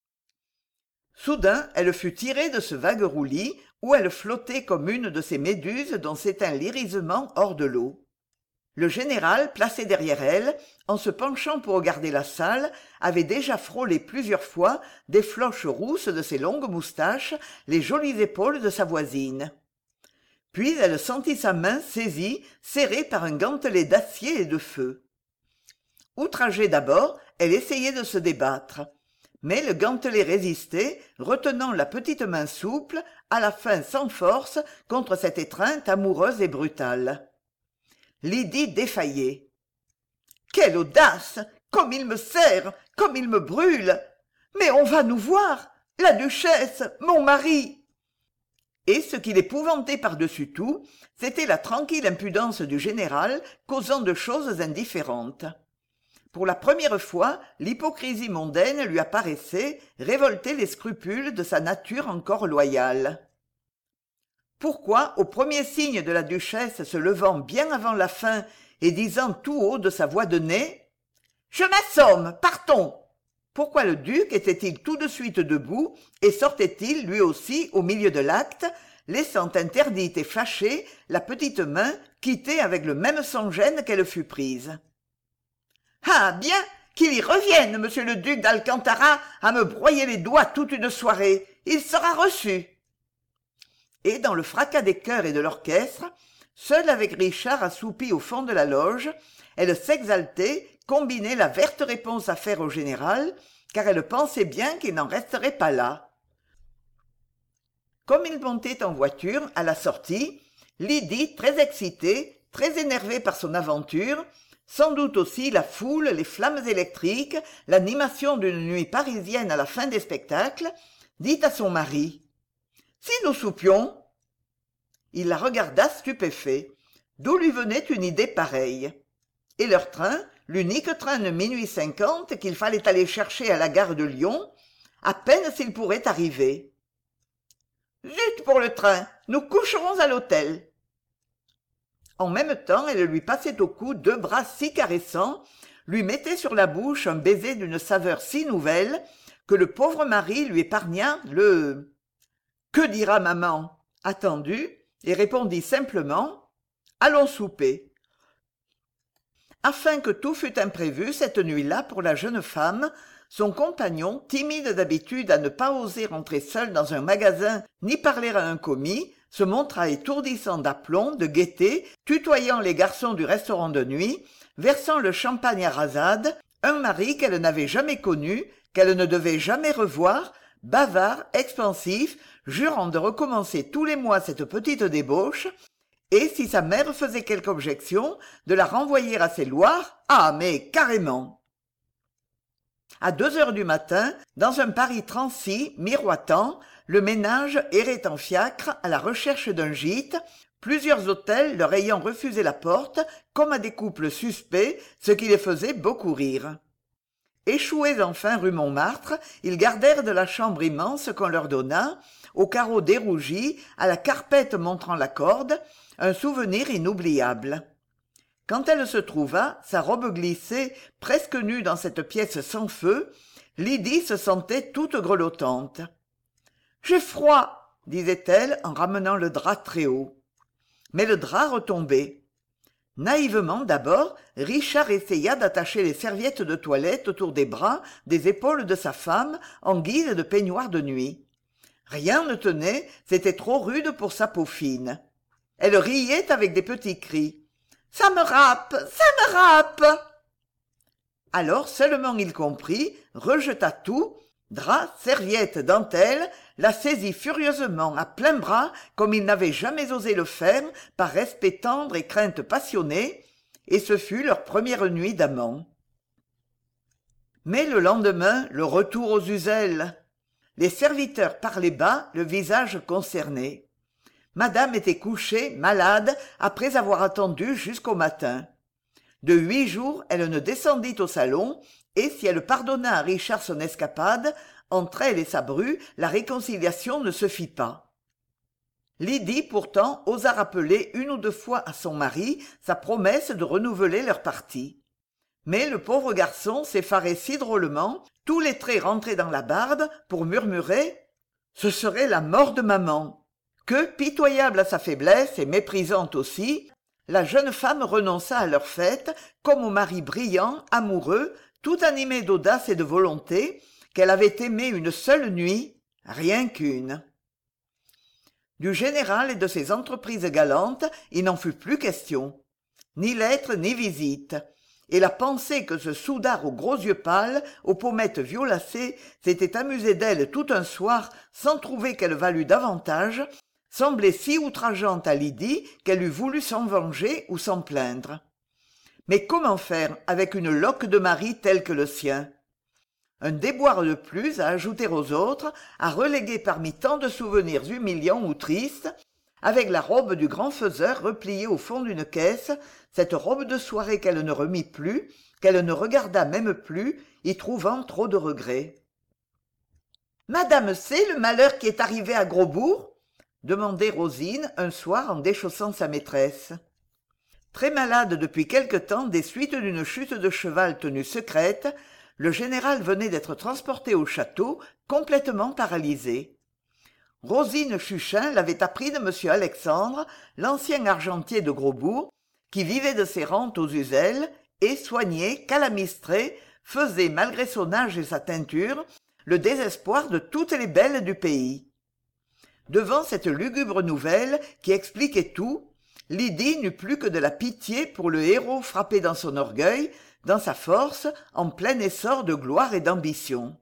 Soudain, elle fut tirée de ce vague roulis où elle flottait comme une de ces méduses dont s'éteint l'irisement hors de l'eau. Le général, placé derrière elle, en se penchant pour regarder la salle, avait déjà frôlé plusieurs fois des floches rousses de ses longues moustaches les jolies épaules de sa voisine. Puis elle sentit sa main saisie, serrée par un gantelet d'acier et de feu. Outragée d'abord, elle essayait de se débattre. Mais le gantelet résistait, retenant la petite main souple, à la fin sans force, contre cette étreinte amoureuse et brutale. Lydie défaillait. « Quelle audace! Comme il me serre! Comme il me brûle! Mais on va nous voir! La duchesse! Mon mari !» Et ce qui l'épouvantait par-dessus tout, c'était la tranquille impudence du général causant de choses indifférentes. Pour la première fois, l'hypocrisie mondaine lui apparaissait révolter les scrupules de sa nature encore loyale. Pourquoi, au premier signe de la duchesse se levant bien avant la fin et disant tout haut de sa voix de nez « Je m'assomme, partons !» Pourquoi le duc était-il tout de suite debout et sortait-il lui aussi au milieu de l'acte, laissant interdite et fâchée la petite main quittée avec le même sans-gêne qu'elle fut prise. « Ah bien, qu'il y revienne, monsieur le duc d'Alcantara, à me broyer les doigts toute une soirée. Il sera reçu. » Et dans le fracas des chœurs et de l'orchestre, seule avec Richard assoupi au fond de la loge, elle s'exaltait, combinait la verte réponse à faire au général, car elle pensait bien qu'il n'en resterait pas là. Comme ils montaient en voiture, à la sortie, Lydie, très excitée, très énervée par son aventure, sans doute aussi la foule, les flammes électriques, l'animation d'une nuit parisienne à la fin des spectacles, dit à son mari « Si nous soupions ?» Il la regarda stupéfait. D'où lui venait une idée pareille? Et leur train, l'unique train de minuit 50 qu'il fallait aller chercher à la gare de Lyon, à peine s'il pourrait arriver. « Zut pour le train, nous coucherons à l'hôtel !» En même temps, elle lui passait au cou 2 bras si caressants, lui mettait sur la bouche un baiser d'une saveur si nouvelle, que le pauvre mari lui épargna le « Que dira maman ?» attendu, et répondit simplement « Allons souper ». Afin que tout fût imprévu cette nuit-là pour la jeune femme, son compagnon, timide d'habitude à ne pas oser rentrer seul dans un magasin ni parler à un commis, se montra étourdissant d'aplomb, de gaieté, tutoyant les garçons du restaurant de nuit, versant le champagne à rasade, un mari qu'elle n'avait jamais connu, qu'elle ne devait jamais revoir, bavard, expansif, jurant de recommencer tous les mois cette petite débauche, et si sa mère faisait quelque objection, de la renvoyer à ses loirs, ah mais carrément. À 2 heures du matin, dans un Paris transi, miroitant, le ménage errait en fiacre à la recherche d'un gîte, plusieurs hôtels leur ayant refusé la porte, comme à des couples suspects, ce qui les faisait beaucoup rire. Échoués enfin rue Montmartre, ils gardèrent de la chambre immense qu'on leur donna, aux carreaux dérougis, à la carpette montrant la corde, un souvenir inoubliable. Quand elle se trouva, sa robe glissée, presque nue dans cette pièce sans feu, Lydie se sentait toute grelottante. « J'ai froid !» disait-elle en ramenant le drap très haut. Mais le drap retombait. Naïvement d'abord, Richard essaya d'attacher les serviettes de toilette autour des bras, des épaules de sa femme, en guise de peignoir de nuit. Rien ne tenait, c'était trop rude pour sa peau fine. Elle riait avec des petits cris. « Ça me râpe, ça me râpe !» Alors seulement il comprit, rejeta tout, drap, serviette, dentelle, la saisit furieusement à plein bras comme il n'avait jamais osé le faire par respect tendre et crainte passionnée, et ce fut leur première nuit d'amants. Mais le lendemain, le retour aux Uselles. Les serviteurs parlaient bas, le visage concerné. Madame était couchée, malade, après avoir attendu jusqu'au matin. De 8 jours, elle ne descendit au salon, et si elle pardonna à Richard son escapade, entre elle et sa bru, la réconciliation ne se fit pas. Lydie, pourtant, osa rappeler 1 ou 2 fois à son mari sa promesse de renouveler leur partie. Mais le pauvre garçon s'effarait si drôlement, tous les traits rentraient dans la barbe, pour murmurer « Ce serait la mort de maman !» que, pitoyable à sa faiblesse et méprisante aussi, la jeune femme renonça à leur fête, comme au mari brillant, amoureux, tout animé d'audace et de volonté, qu'elle avait aimé une seule nuit, rien qu'une. Du général et de ses entreprises galantes, il n'en fut plus question. Ni lettres, ni visites. Et la pensée que ce soudard aux gros yeux pâles, aux pommettes violacées, s'était amusé d'elle tout un soir sans trouver qu'elle valût davantage, semblait si outrageante à Lydie qu'elle eût voulu s'en venger ou s'en plaindre. Mais comment faire avec une loque de mari telle que le sien ? Un déboire de plus à ajouter aux autres, à reléguer parmi tant de souvenirs humiliants ou tristes, avec la robe du grand faiseur repliée au fond d'une caisse, cette robe de soirée qu'elle ne remit plus, qu'elle ne regarda même plus, y trouvant trop de regrets. « Madame sait le malheur qui est arrivé à Grosbourg ?» demandait Rosine un soir en déchaussant sa maîtresse. Très malade depuis quelque temps des suites d'une chute de cheval tenue secrète, le général venait d'être transporté au château, complètement paralysé. Rosine Chuchin l'avait appris de M. Alexandre, l'ancien argentier de Grosbourg, qui vivait de ses rentes aux Uselles et, soigné, calamistré, faisait, malgré son âge et sa teinture, le désespoir de toutes les belles du pays. Devant cette lugubre nouvelle qui expliquait tout, Lydie n'eut plus que de la pitié pour le héros frappé dans son orgueil, dans sa force, en plein essor de gloire et d'ambition.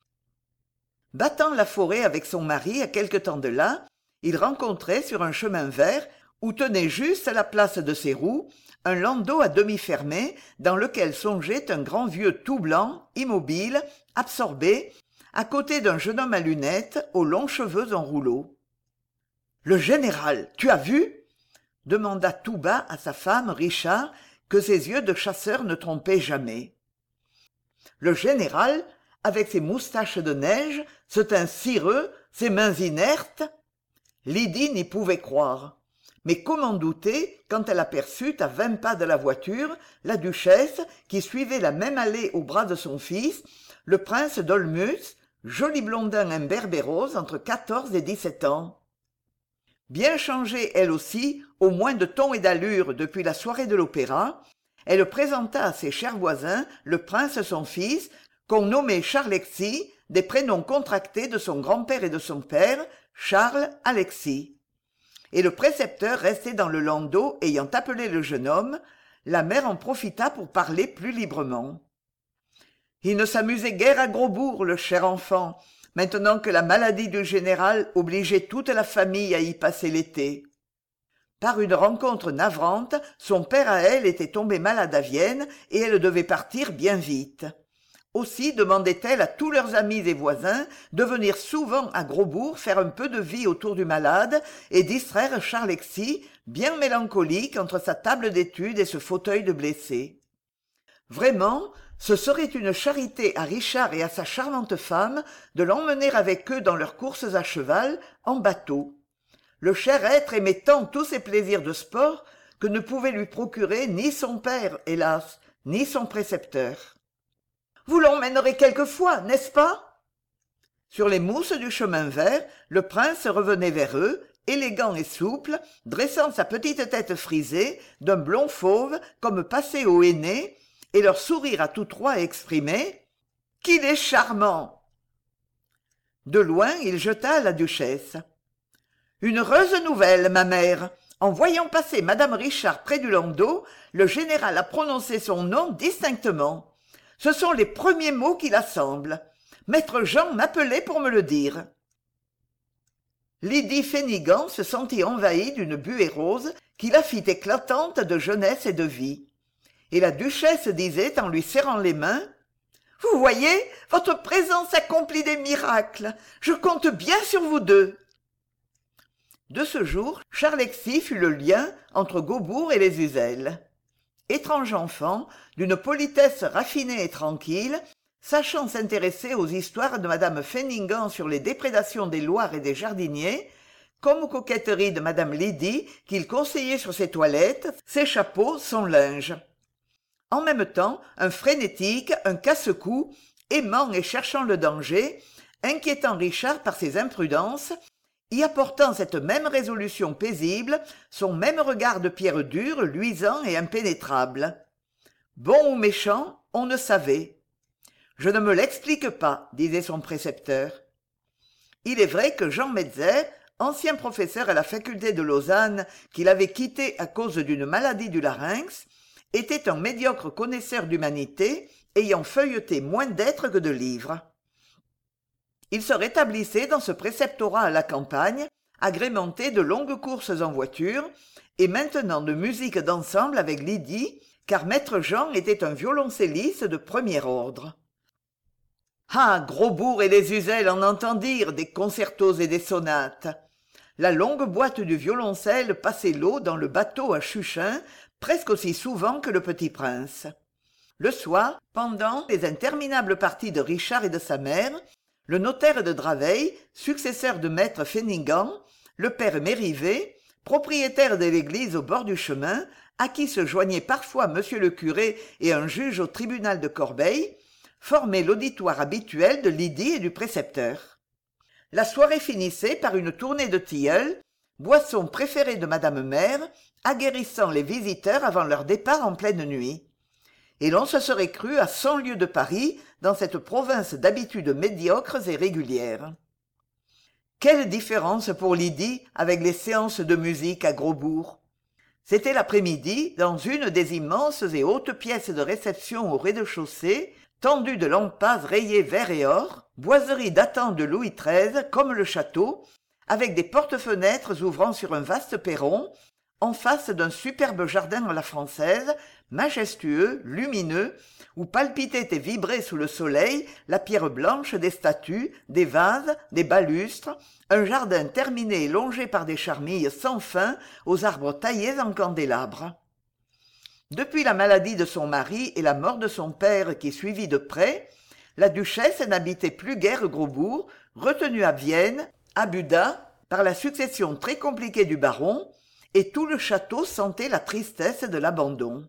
Battant la forêt avec son mari à quelque temps de là, il rencontrait sur un chemin vert, où tenait juste à la place de ses roues, un landau à demi fermé, dans lequel songeait un grand vieux tout blanc, immobile, absorbé, à côté d'un jeune homme à lunettes, aux longs cheveux en rouleau. « Le général, tu as vu ?» demanda tout bas à sa femme Richard, que ses yeux de chasseur ne trompaient jamais. Le général, avec ses moustaches de neige, ce teint cireux, ses mains inertes. Lydie n'y pouvait croire. Mais comment douter quand elle aperçut à 20 pas de la voiture la duchesse qui suivait la même allée au bras de son fils, le prince d'Olmutz, joli blondin imberbe et rose entre 14 et 17 ans. Bien changée elle aussi, au moins de ton et d'allure depuis la soirée de l'opéra, elle présenta à ses chers voisins le prince son fils, qu'on nommait Charlexis, des prénoms contractés de son grand-père et de son père, Charles Alexis. Et le précepteur restait dans le landau ayant appelé le jeune homme, la mère en profita pour parler plus librement. Il ne s'amusait guère à Grosbourg, le cher enfant, maintenant que la maladie du général obligeait toute la famille à y passer l'été. Par une rencontre navrante, son père à elle était tombé malade à Vienne et elle devait partir bien vite. Aussi demandait-elle à tous leurs amis et voisins de venir souvent à Grosbourg faire un peu de vie autour du malade et distraire Charlexis, bien mélancolique entre sa table d'études et ce fauteuil de blessé. Vraiment, ce serait une charité à Richard et à sa charmante femme de l'emmener avec eux dans leurs courses à cheval, en bateau. Le cher être aimait tant tous ces plaisirs de sport que ne pouvait lui procurer ni son père, hélas, ni son précepteur. « Vous l'emmènerez quelquefois, n'est-ce pas ?» Sur les mousses du chemin vert, le prince revenait vers eux, élégant et souple, dressant sa petite tête frisée d'un blond fauve comme passé au henné, et leur sourire à tous trois exprimait « Qu'il est charmant !» De loin, il jeta à la duchesse. « Une heureuse nouvelle, ma mère. En voyant passer madame Richard près du landau, le général a prononcé son nom distinctement. Ce sont les premiers mots qui l'assemblent. Maître Jean m'appelait pour me le dire. » Lydie Fénigan se sentit envahie d'une buée rose qui la fit éclatante de jeunesse et de vie. Et la duchesse disait en lui serrant les mains « Vous voyez, votre présence accomplit des miracles. Je compte bien sur vous deux. » De ce jour, Charlexy fut le lien entre Gaubourg et les Uselles. Étrange enfant, d'une politesse raffinée et tranquille, sachant s'intéresser aux histoires de madame Fénigan sur les déprédations des Loirs et des jardiniers, comme aux coquetteries de madame Lydie qu'il conseillait sur ses toilettes, ses chapeaux, son linge. En même temps, un frénétique, un casse-cou, aimant et cherchant le danger, inquiétant Richard par ses imprudences, y apportant cette même résolution paisible, son même regard de pierre dure, luisant et impénétrable. Bon ou méchant, on ne savait. « Je ne me l'explique pas, » disait son précepteur. Il est vrai que Jean Metzer, ancien professeur à la faculté de Lausanne, qu'il avait quitté à cause d'une maladie du larynx, était un médiocre connaisseur d'humanité, ayant feuilleté moins d'êtres que de livres. Il se rétablissait dans ce préceptorat à la campagne, agrémenté de longues courses en voiture, et maintenant de musique d'ensemble avec Lydie, car maître Jean était un violoncelliste de premier ordre. Ah, Grosbourg et les Uselles en entendirent des concertos et des sonates. La longue boîte du violoncelle passait l'eau dans le bateau à Chuchin presque aussi souvent que le Petit Prince. Le soir, pendant les interminables parties de Richard et de sa mère, le notaire de Draveil, successeur de maître Fénigan, le père Mérivet, propriétaire de l'église au bord du chemin, à qui se joignaient parfois monsieur le curé et un juge au tribunal de Corbeil, formait l'auditoire habituel de Lydie et du précepteur. La soirée finissait par une tournée de tilleuls, boisson préférée de madame mère, aguerrissant les visiteurs avant leur départ en pleine nuit. Et l'on se serait cru à 100 lieues de Paris, dans cette province d'habitudes médiocres et régulières. Quelle différence pour Lydie avec les séances de musique à Grosbourg! C'était l'après-midi, dans une des immenses et hautes pièces de réception au rez-de-chaussée, tendue de lampades rayées vert et or, boiserie datant de Louis XIII comme le château, avec des porte-fenêtres ouvrant sur un vaste perron, en face d'un superbe jardin à la française, majestueux, lumineux, où palpitait et vibrait sous le soleil la pierre blanche des statues, des vases, des balustres, un jardin terminé et longé par des charmilles sans fin aux arbres taillés en candélabres. Depuis la maladie de son mari et la mort de son père qui suivit de près, la duchesse n'habitait plus guère Grosbourg, retenue à Vienne, à Buda, par la succession très compliquée du baron, et tout le château sentait la tristesse de l'abandon.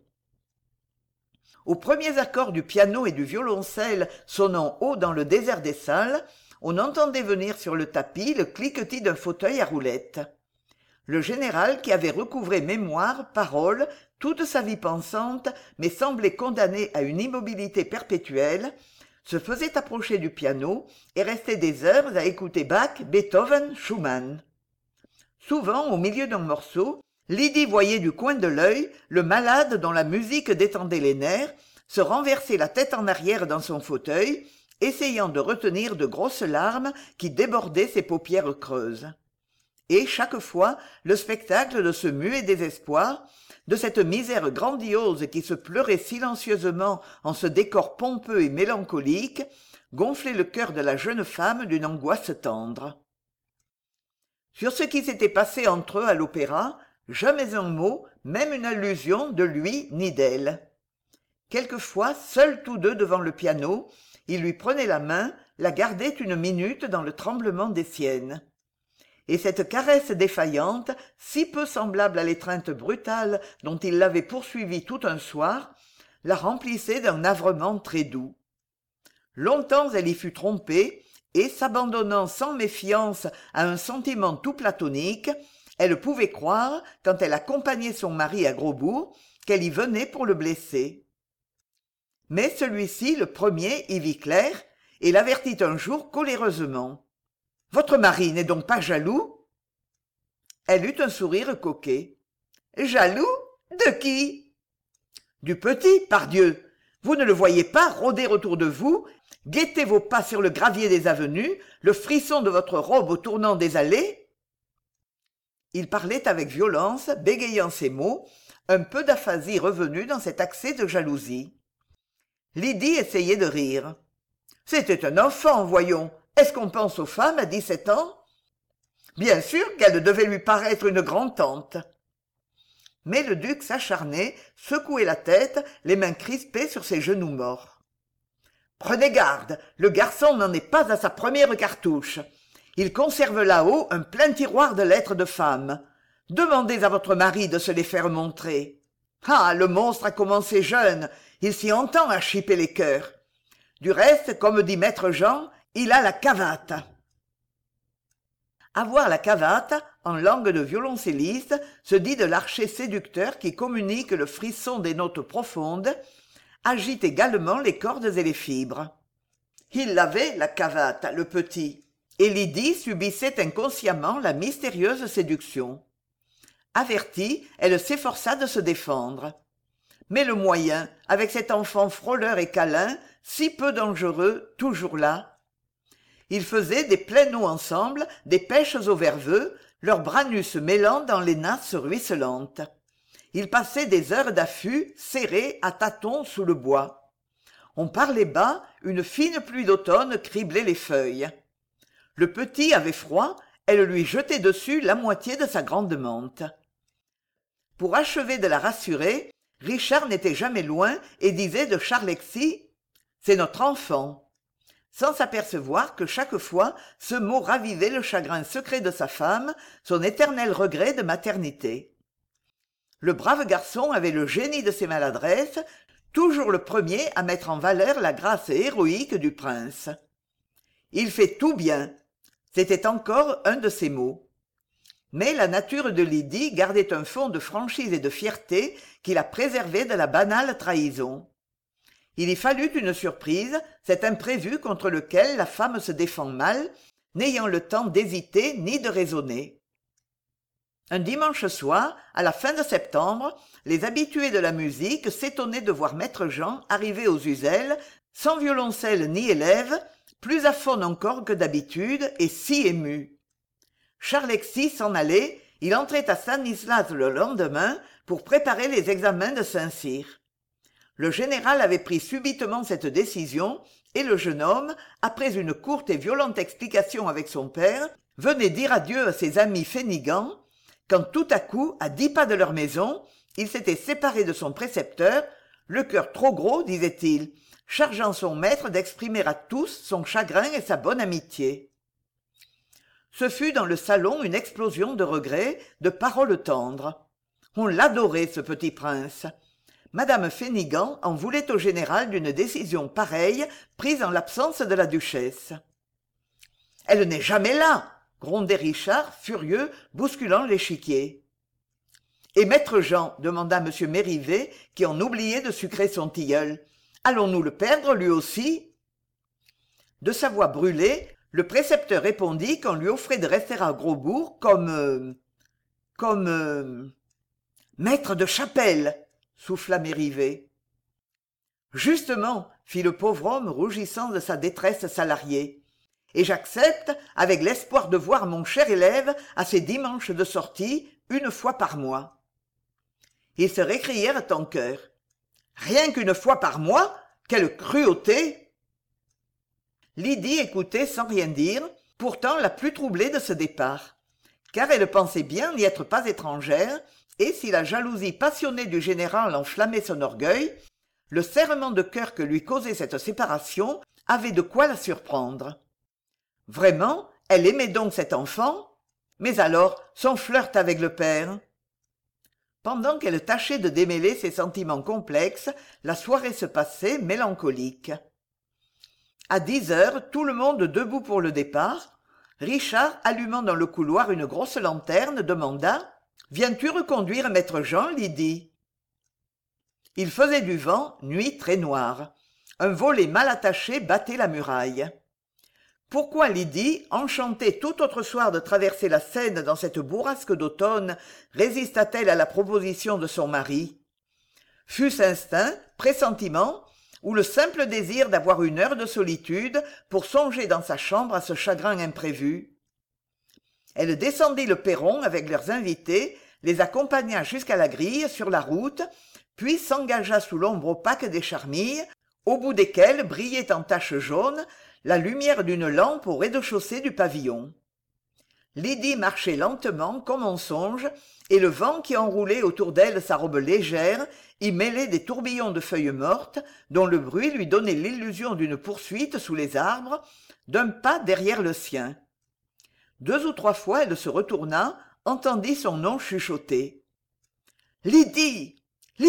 Aux premiers accords du piano et du violoncelle sonnant haut dans le désert des salles, on entendait venir sur le tapis le cliquetis d'un fauteuil à roulettes. Le général, qui avait recouvré mémoire, parole, toute sa vie pensante, mais semblait condamné à une immobilité perpétuelle, se faisait approcher du piano et restait des heures à écouter Bach, Beethoven, Schumann. Souvent, au milieu d'un morceau, Lydie voyait du coin de l'œil le malade dont la musique détendait les nerfs se renverser la tête en arrière dans son fauteuil, essayant de retenir de grosses larmes qui débordaient ses paupières creuses. Et chaque fois, le spectacle de ce muet désespoir, de cette misère grandiose qui se pleurait silencieusement en ce décor pompeux et mélancolique, gonflait le cœur de la jeune femme d'une angoisse tendre. Sur ce qui s'était passé entre eux à l'opéra, jamais un mot, même une allusion de lui ni d'elle. Quelquefois, seuls tous deux devant le piano, il lui prenait la main, la gardait une minute dans le tremblement des siennes. Et cette caresse défaillante, si peu semblable à l'étreinte brutale dont il l'avait poursuivie tout un soir, la remplissait d'un navrement très doux. Longtemps elle y fut trompée, et s'abandonnant sans méfiance à un sentiment tout platonique, elle pouvait croire, quand elle accompagnait son mari à Grosbourg, qu'elle y venait pour le blesser. Mais celui-ci, le premier, y vit clair, et l'avertit un jour coléreusement. « Votre mari n'est donc pas jaloux ?» Elle eut un sourire coquet. « Jaloux ? De qui ?»« Du petit, pardieu. Vous ne le voyez pas rôder autour de vous, guetter vos pas sur le gravier des avenues, le frisson de votre robe au tournant des allées ?» Il parlait avec violence, bégayant ses mots, un peu d'aphasie revenue dans cet accès de jalousie. Lydie essayait de rire. « C'était un enfant, voyons. Est-ce qu'on pense aux femmes à 17 ans ? Bien sûr qu'elle devait lui paraître une grand-tante. » Mais le duc s'acharnait, secouait la tête, les mains crispées sur ses genoux morts. « Prenez garde, le garçon n'en est pas à sa première cartouche. Il conserve là-haut un plein tiroir de lettres de femmes. Demandez à votre mari de se les faire montrer. Ah, le monstre a commencé jeune, il s'y entend à chipper les cœurs. Du reste, comme dit maître Jean, il a la cavate. » Avoir la cavate, en langue de violoncelliste, se dit de l'archet séducteur qui communique le frisson des notes profondes, agite également les cordes et les fibres. Il l'avait, la cavate, le petit, et Lydie subissait inconsciemment la mystérieuse séduction. Avertie, elle s'efforça de se défendre. Mais le moyen, avec cet enfant frôleur et câlin, si peu dangereux, toujours là. Ils faisaient des pleines eaux ensemble, des pêches au verveux, leurs bras nus se mêlant dans les nasses ruisselantes. Ils passaient des heures d'affût, serrés à tâtons sous le bois. On parlait bas, une fine pluie d'automne criblait les feuilles. Le petit avait froid, elle lui jetait dessus la moitié de sa grande mante. Pour achever de la rassurer, Richard n'était jamais loin et disait de Charlexy « C'est notre enfant », sans s'apercevoir que chaque fois ce mot ravivait le chagrin secret de sa femme, son éternel regret de maternité. Le brave garçon avait le génie de ses maladresses, toujours le premier à mettre en valeur la grâce héroïque du prince. « Il fait tout bien », c'était encore un de ses mots. Mais la nature de Lydie gardait un fond de franchise et de fierté qui la préservait de la banale trahison. Il y fallut une surprise, cet imprévu contre lequel la femme se défend mal, n'ayant le temps d'hésiter ni de raisonner. Un dimanche soir, à la fin de septembre, les habitués de la musique s'étonnaient de voir maître Jean arriver aux Uselles, sans violoncelle ni élève, plus aphone encore que d'habitude et si ému. Charlexy s'en allait, il entrait à Stanislas le lendemain pour préparer les examens de Saint-Cyr. Le général avait pris subitement cette décision et le jeune homme, après une courte et violente explication avec son père, venait dire adieu à ses amis Fénigant, quand tout à coup, à 10 pas de leur maison, il s'était séparé de son précepteur, le cœur trop gros, disait-il, chargeant son maître d'exprimer à tous son chagrin et sa bonne amitié. Ce fut dans le salon une explosion de regrets, de paroles tendres. On l'adorait, ce petit prince. Madame Fénigant en voulait au général d'une décision pareille, prise en l'absence de la duchesse. « Elle n'est jamais là !» grondait Richard, furieux, bousculant l'échiquier. « Et maître Jean ?» demanda M. Mérivet, qui en oubliait de sucrer son tilleul. « Allons-nous le perdre, lui aussi ?» De sa voix brûlée, le précepteur répondit qu'on lui offrait de rester à Grosbourg comme maître de chapelle, souffla Mérivet. Justement, fit le pauvre homme rougissant de sa détresse salariée, et j'accepte avec l'espoir de voir mon cher élève à ses dimanches de sortie une fois par mois. Ils se récrièrent en chœur. Rien qu'une fois par mois? Quelle cruauté! Lydie écoutait sans rien dire, pourtant la plus troublée de ce départ, car elle pensait bien n'y être pas étrangère, et si la jalousie passionnée du général enflammait son orgueil, le serrement de cœur que lui causait cette séparation avait de quoi la surprendre. Vraiment, elle aimait donc cet enfant? Mais alors, son flirt avec le père? Pendant qu'elle tâchait de démêler ses sentiments complexes, la soirée se passait mélancolique. À 10 heures, tout le monde debout pour le départ, Richard, allumant dans le couloir une grosse lanterne, demanda « Viens-tu reconduire maître Jean, Lydie ?» Il faisait du vent, nuit très noire. Un volet mal attaché battait la muraille. Pourquoi Lydie, enchantée tout autre soir de traverser la Seine dans cette bourrasque d'automne, résista-t-elle à la proposition de son mari ? Fut-ce instinct, pressentiment, ou le simple désir d'avoir une heure de solitude pour songer dans sa chambre à ce chagrin imprévu ? Elle descendit le perron avec leurs invités, les accompagna jusqu'à la grille sur la route, puis s'engagea sous l'ombre opaque des charmilles, au bout desquelles brillait en taches jaunes la lumière d'une lampe au rez-de-chaussée du pavillon. Lydie marchait lentement comme en songe, et le vent qui enroulait autour d'elle sa robe légère y mêlait des tourbillons de feuilles mortes dont le bruit lui donnait l'illusion d'une poursuite sous les arbres, d'un pas derrière le sien. 2 ou 3 fois elle se retourna, entendit son nom chuchoté. « Lydie ! Lydie !»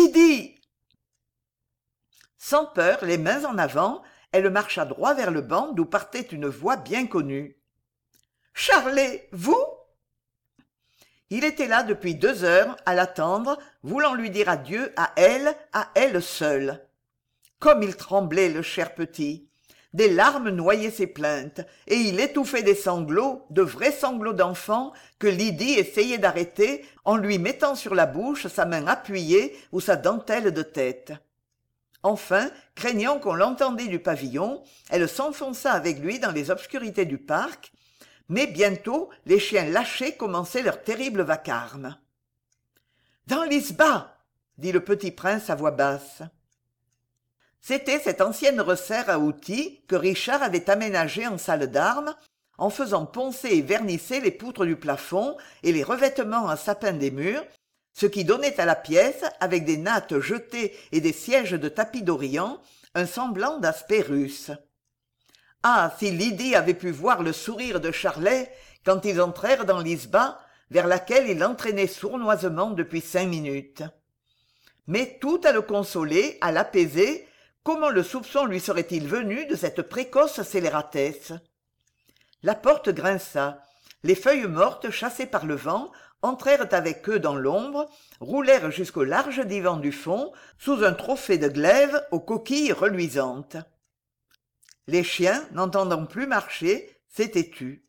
Sans peur, les mains en avant, elle marcha droit vers le banc d'où partait une voix bien connue. « Charlet, vous ?» Il était là depuis 2 heures, à l'attendre, voulant lui dire adieu à elle seule. Comme il tremblait, le cher petit. Des larmes noyaient ses plaintes, et il étouffait des sanglots, de vrais sanglots d'enfant, que Lydie essayait d'arrêter en lui mettant sur la bouche sa main appuyée ou sa dentelle de tête. Enfin, craignant qu'on l'entendît du pavillon, elle s'enfonça avec lui dans les obscurités du parc, mais bientôt les chiens lâchés commençaient leur terrible vacarme. « Dans l'isba !» dit le petit prince à voix basse. C'était cette ancienne resserre à outils que Richard avait aménagée en salle d'armes, en faisant poncer et vernisser les poutres du plafond et les revêtements en sapin des murs, ce qui donnait à la pièce, avec des nattes jetées et des sièges de tapis d'Orient, un semblant d'aspect russe. Ah, si Lydie avait pu voir le sourire de Charlet quand ils entrèrent dans l'isba, vers laquelle il l'entraînait sournoisement depuis 5 minutes. Mais tout à le consoler, à l'apaiser, comment le soupçon lui serait-il venu de cette précoce scélératesse ? La porte grinça. Les feuilles mortes, chassées par le vent, entrèrent avec eux dans l'ombre, roulèrent jusqu'au large divan du fond, sous un trophée de glaive aux coquilles reluisantes. Les chiens, n'entendant plus marcher, s'étaient tus.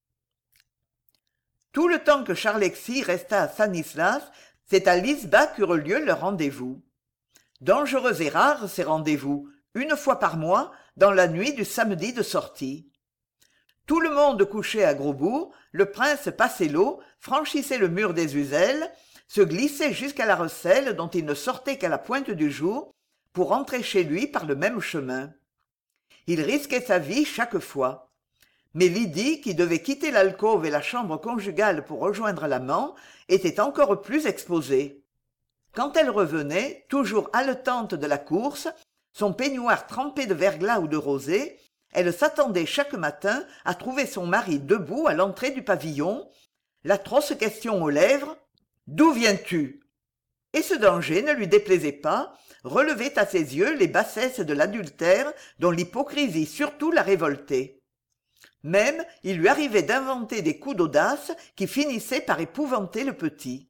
Tout le temps que Charlexy resta à Stanislas, c'est à l'isba qu'eurent lieu leurs rendez-vous. Dangereux et rares ces rendez-vous, 1 fois par mois, dans la nuit du samedi de sortie. Tout le monde couchait à Grosbourg, le prince passait l'eau, franchissait le mur des Uselles, se glissait jusqu'à la Recelle dont il ne sortait qu'à la pointe du jour, pour rentrer chez lui par le même chemin. Il risquait sa vie chaque fois. Mais Lydie, qui devait quitter l'alcôve et la chambre conjugale pour rejoindre l'amant, était encore plus exposée. Quand elle revenait, toujours haletante de la course, son peignoir trempé de verglas ou de rosée, elle s'attendait chaque matin à trouver son mari debout à l'entrée du pavillon, l'atroce question aux lèvres « D'où viens-tu » Et ce danger ne lui déplaisait pas, relevait à ses yeux les bassesses de l'adultère dont l'hypocrisie surtout la révoltait. Même, il lui arrivait d'inventer des coups d'audace qui finissaient par épouvanter le petit.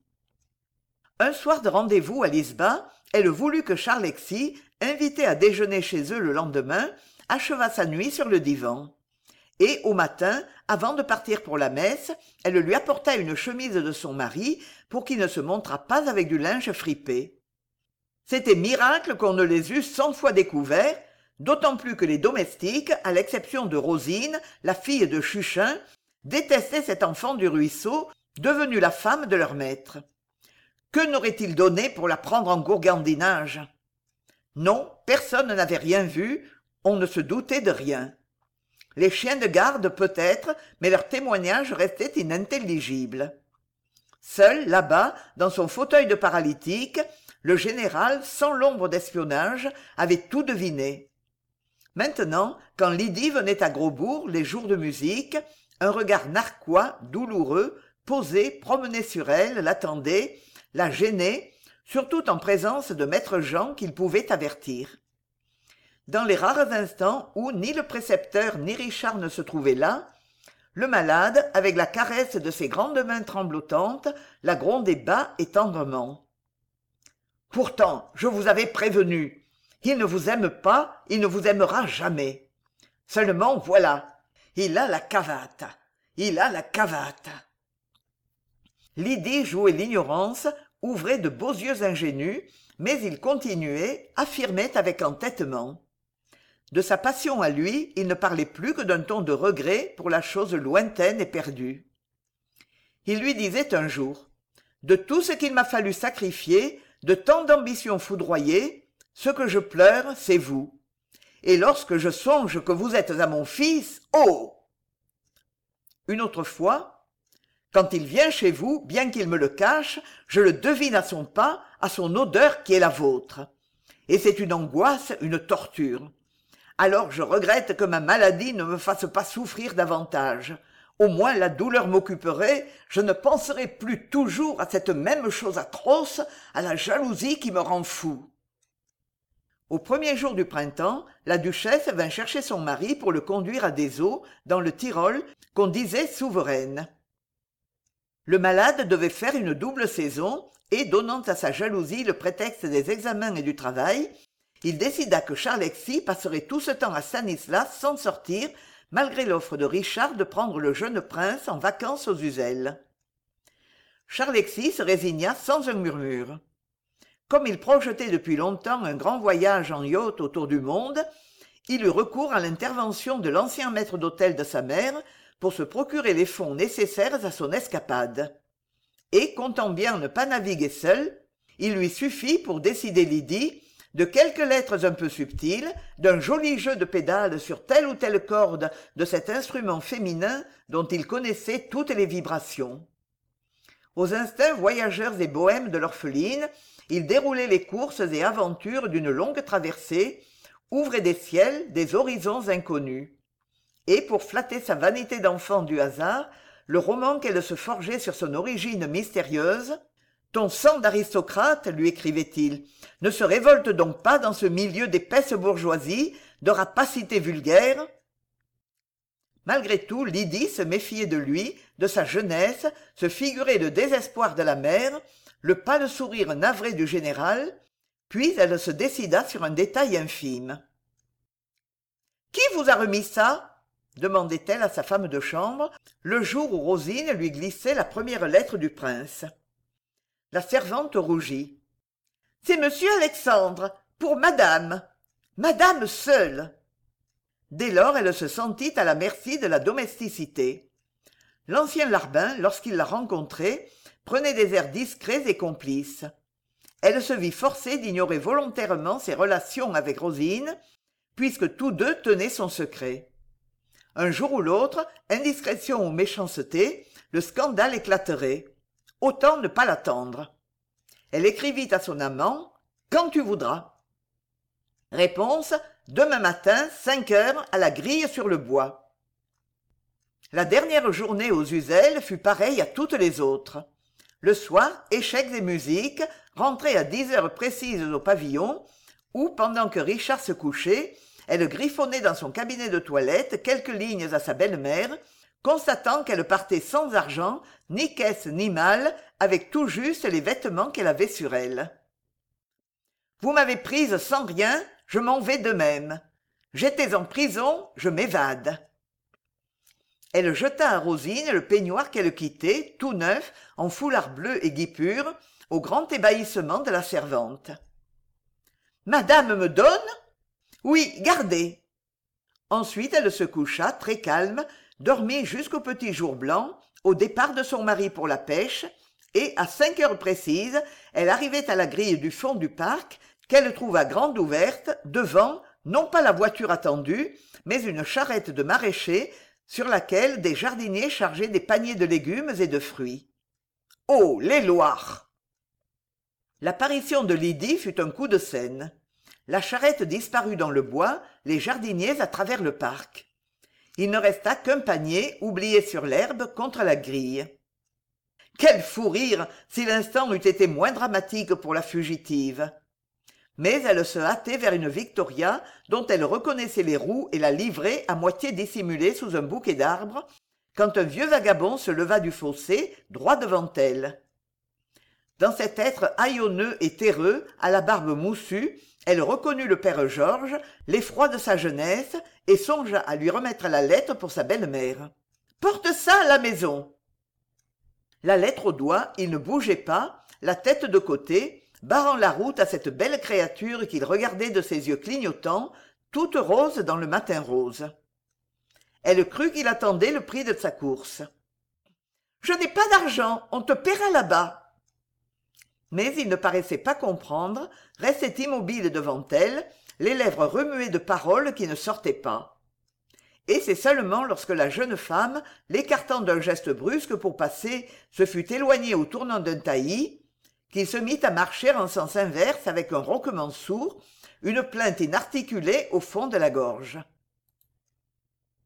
Un soir de rendez-vous à l'isba, elle voulut que Charlexy, invité à déjeuner chez eux le lendemain, achevât sa nuit sur le divan. Et, au matin, avant de partir pour la messe, elle lui apporta une chemise de son mari pour qu'il ne se montrât pas avec du linge fripé. C'était miracle qu'on ne les eût 100 fois découverts, d'autant plus que les domestiques, à l'exception de Rosine, la fille de Chuchin, détestaient cet enfant du ruisseau, devenue la femme de leur maître. Que n'aurait-il donné pour la prendre en gourgandinage ? Non, personne n'avait rien vu, on ne se doutait de rien. Les chiens de garde peut-être, mais leurs témoignages restaient inintelligibles. Seul, là-bas, dans son fauteuil de paralytique, le général, sans l'ombre d'espionnage, avait tout deviné. Maintenant, quand Lydie venait à Grosbourg les jours de musique, un regard narquois, douloureux, posé, promené sur elle, l'attendait, la gênait, surtout en présence de maître Jean qu'il pouvait avertir. Dans les rares instants où ni le précepteur ni Richard ne se trouvaient là, le malade, avec la caresse de ses grandes mains tremblotantes, la grondait bas et tendrement. « Pourtant, je vous avais prévenu. Il ne vous aime pas, il ne vous aimera jamais. Seulement, voilà, il a la cavate. Il a la cavate. » Lydie jouait l'ignorance, ouvrait de beaux yeux ingénus, mais il continuait, affirmait avec entêtement. De sa passion à lui, il ne parlait plus que d'un ton de regret pour la chose lointaine et perdue. Il lui disait un jour : « De tout ce qu'il m'a fallu sacrifier, de tant d'ambitions foudroyées, ce que je pleure, c'est vous. Et lorsque je songe que vous êtes à mon fils, oh !» Une autre fois : « Quand il vient chez vous, bien qu'il me le cache, je le devine à son pas, à son odeur qui est la vôtre. Et c'est une angoisse, une torture. Alors je regrette que ma maladie ne me fasse pas souffrir davantage. Au moins la douleur m'occuperait, je ne penserais plus toujours à cette même chose atroce, à la jalousie qui me rend fou. » Au premier jour du printemps, la duchesse vint chercher son mari pour le conduire à des eaux, dans le Tyrol, qu'on disait souveraines. Le malade devait faire une double saison, et, donnant à sa jalousie le prétexte des examens et du travail, il décida que Charlexy passerait tout ce temps à Stanislas sans sortir, malgré l'offre de Richard de prendre le jeune prince en vacances aux Uzelles. Charlexy se résigna sans un murmure. Comme il projetait depuis longtemps un grand voyage en yacht autour du monde, il eut recours à l'intervention de l'ancien maître d'hôtel de sa mère pour se procurer les fonds nécessaires à son escapade. Et, comptant bien ne pas naviguer seul, il lui suffit pour décider Lydie de quelques lettres un peu subtiles, d'un joli jeu de pédales sur telle ou telle corde de cet instrument féminin dont il connaissait toutes les vibrations. Aux instincts voyageurs et bohèmes de l'orpheline, il déroulait les courses et aventures d'une longue traversée, ouvrait des ciels, des horizons inconnus. Et pour flatter sa vanité d'enfant du hasard, le roman qu'elle se forgeait sur son origine mystérieuse, « Ton sang d'aristocrate, lui écrivait-il, ne se révolte donc pas dans ce milieu d'épaisse bourgeoisie, de rapacité vulgaire ?» Malgré tout, Lydie se méfiait de lui, de sa jeunesse, se figurait le désespoir de la mère, le pâle sourire navré du général, puis elle se décida sur un détail infime. « Qui vous a remis ça ?» demandait-elle à sa femme de chambre, le jour où Rosine lui glissait la première lettre du prince. La servante rougit. « C'est monsieur Alexandre, pour madame. Madame seule. » Dès lors, elle se sentit à la merci de la domesticité. L'ancien larbin, lorsqu'il la rencontrait, prenait des airs discrets et complices. Elle se vit forcée d'ignorer volontairement ses relations avec Rosine, puisque tous deux tenaient son secret. Un jour ou l'autre, indiscrétion ou méchanceté, le scandale éclaterait. Autant ne pas l'attendre. Elle écrivit à son amant « Quand tu voudras ». Réponse « Demain matin, 5 heures, à la grille sur le bois ». La dernière journée aux Uzelles fut pareille à toutes les autres. Le soir, échecs et musique, rentrée à 10 heures précises au pavillon, où, pendant que Richard se couchait, elle griffonnait dans son cabinet de toilette quelques lignes à sa belle-mère, constatant qu'elle partait sans argent, ni caisse ni malle, avec tout juste les vêtements qu'elle avait sur elle. « Vous m'avez prise sans rien, je m'en vais de même. J'étais en prison, je m'évade. » Elle jeta à Rosine le peignoir qu'elle quittait, tout neuf, en foulard bleu et guipure, au grand ébahissement de la servante. « Madame me donne ? Oui, gardez. » Ensuite elle se coucha, très calme, dormit jusqu'au petit jour blanc, au départ de son mari pour la pêche, et, à 5 heures précises, elle arrivait à la grille du fond du parc, qu'elle trouva grande ouverte, devant, non pas la voiture attendue, mais une charrette de maraîcher, sur laquelle des jardiniers chargeaient des paniers de légumes et de fruits. Oh, les Loirs! L'apparition de Lydie fut un coup de scène. La charrette disparut dans le bois, les jardiniers à travers le parc. Il ne resta qu'un panier, oublié sur l'herbe, contre la grille. Quel fou rire si l'instant eût été moins dramatique pour la fugitive! mais elle se hâtait vers une victoria dont elle reconnaissait les roues et la livrée à moitié dissimulée sous un bouquet d'arbres, quand un vieux vagabond se leva du fossé, droit devant elle. Dans cet être haillonneux et terreux, à la barbe moussue, elle reconnut le père Georges, l'effroi de sa jeunesse, et songea à lui remettre la lettre pour sa belle-mère. « Porte ça à la maison !» La lettre au doigt, il ne bougeait pas, la tête de côté, barrant la route à cette belle créature qu'il regardait de ses yeux clignotants, toute rose dans le matin rose. Elle crut qu'il attendait le prix de sa course. « Je n'ai pas d'argent, on te paiera là-bas. » Mais il ne paraissait pas comprendre, restait immobile devant elle, les lèvres remuées de paroles qui ne sortaient pas. Et c'est seulement lorsque la jeune femme, l'écartant d'un geste brusque pour passer, se fut éloignée au tournant d'un taillis, qu'il se mit à marcher en sens inverse avec un roquement sourd, une plainte inarticulée au fond de la gorge.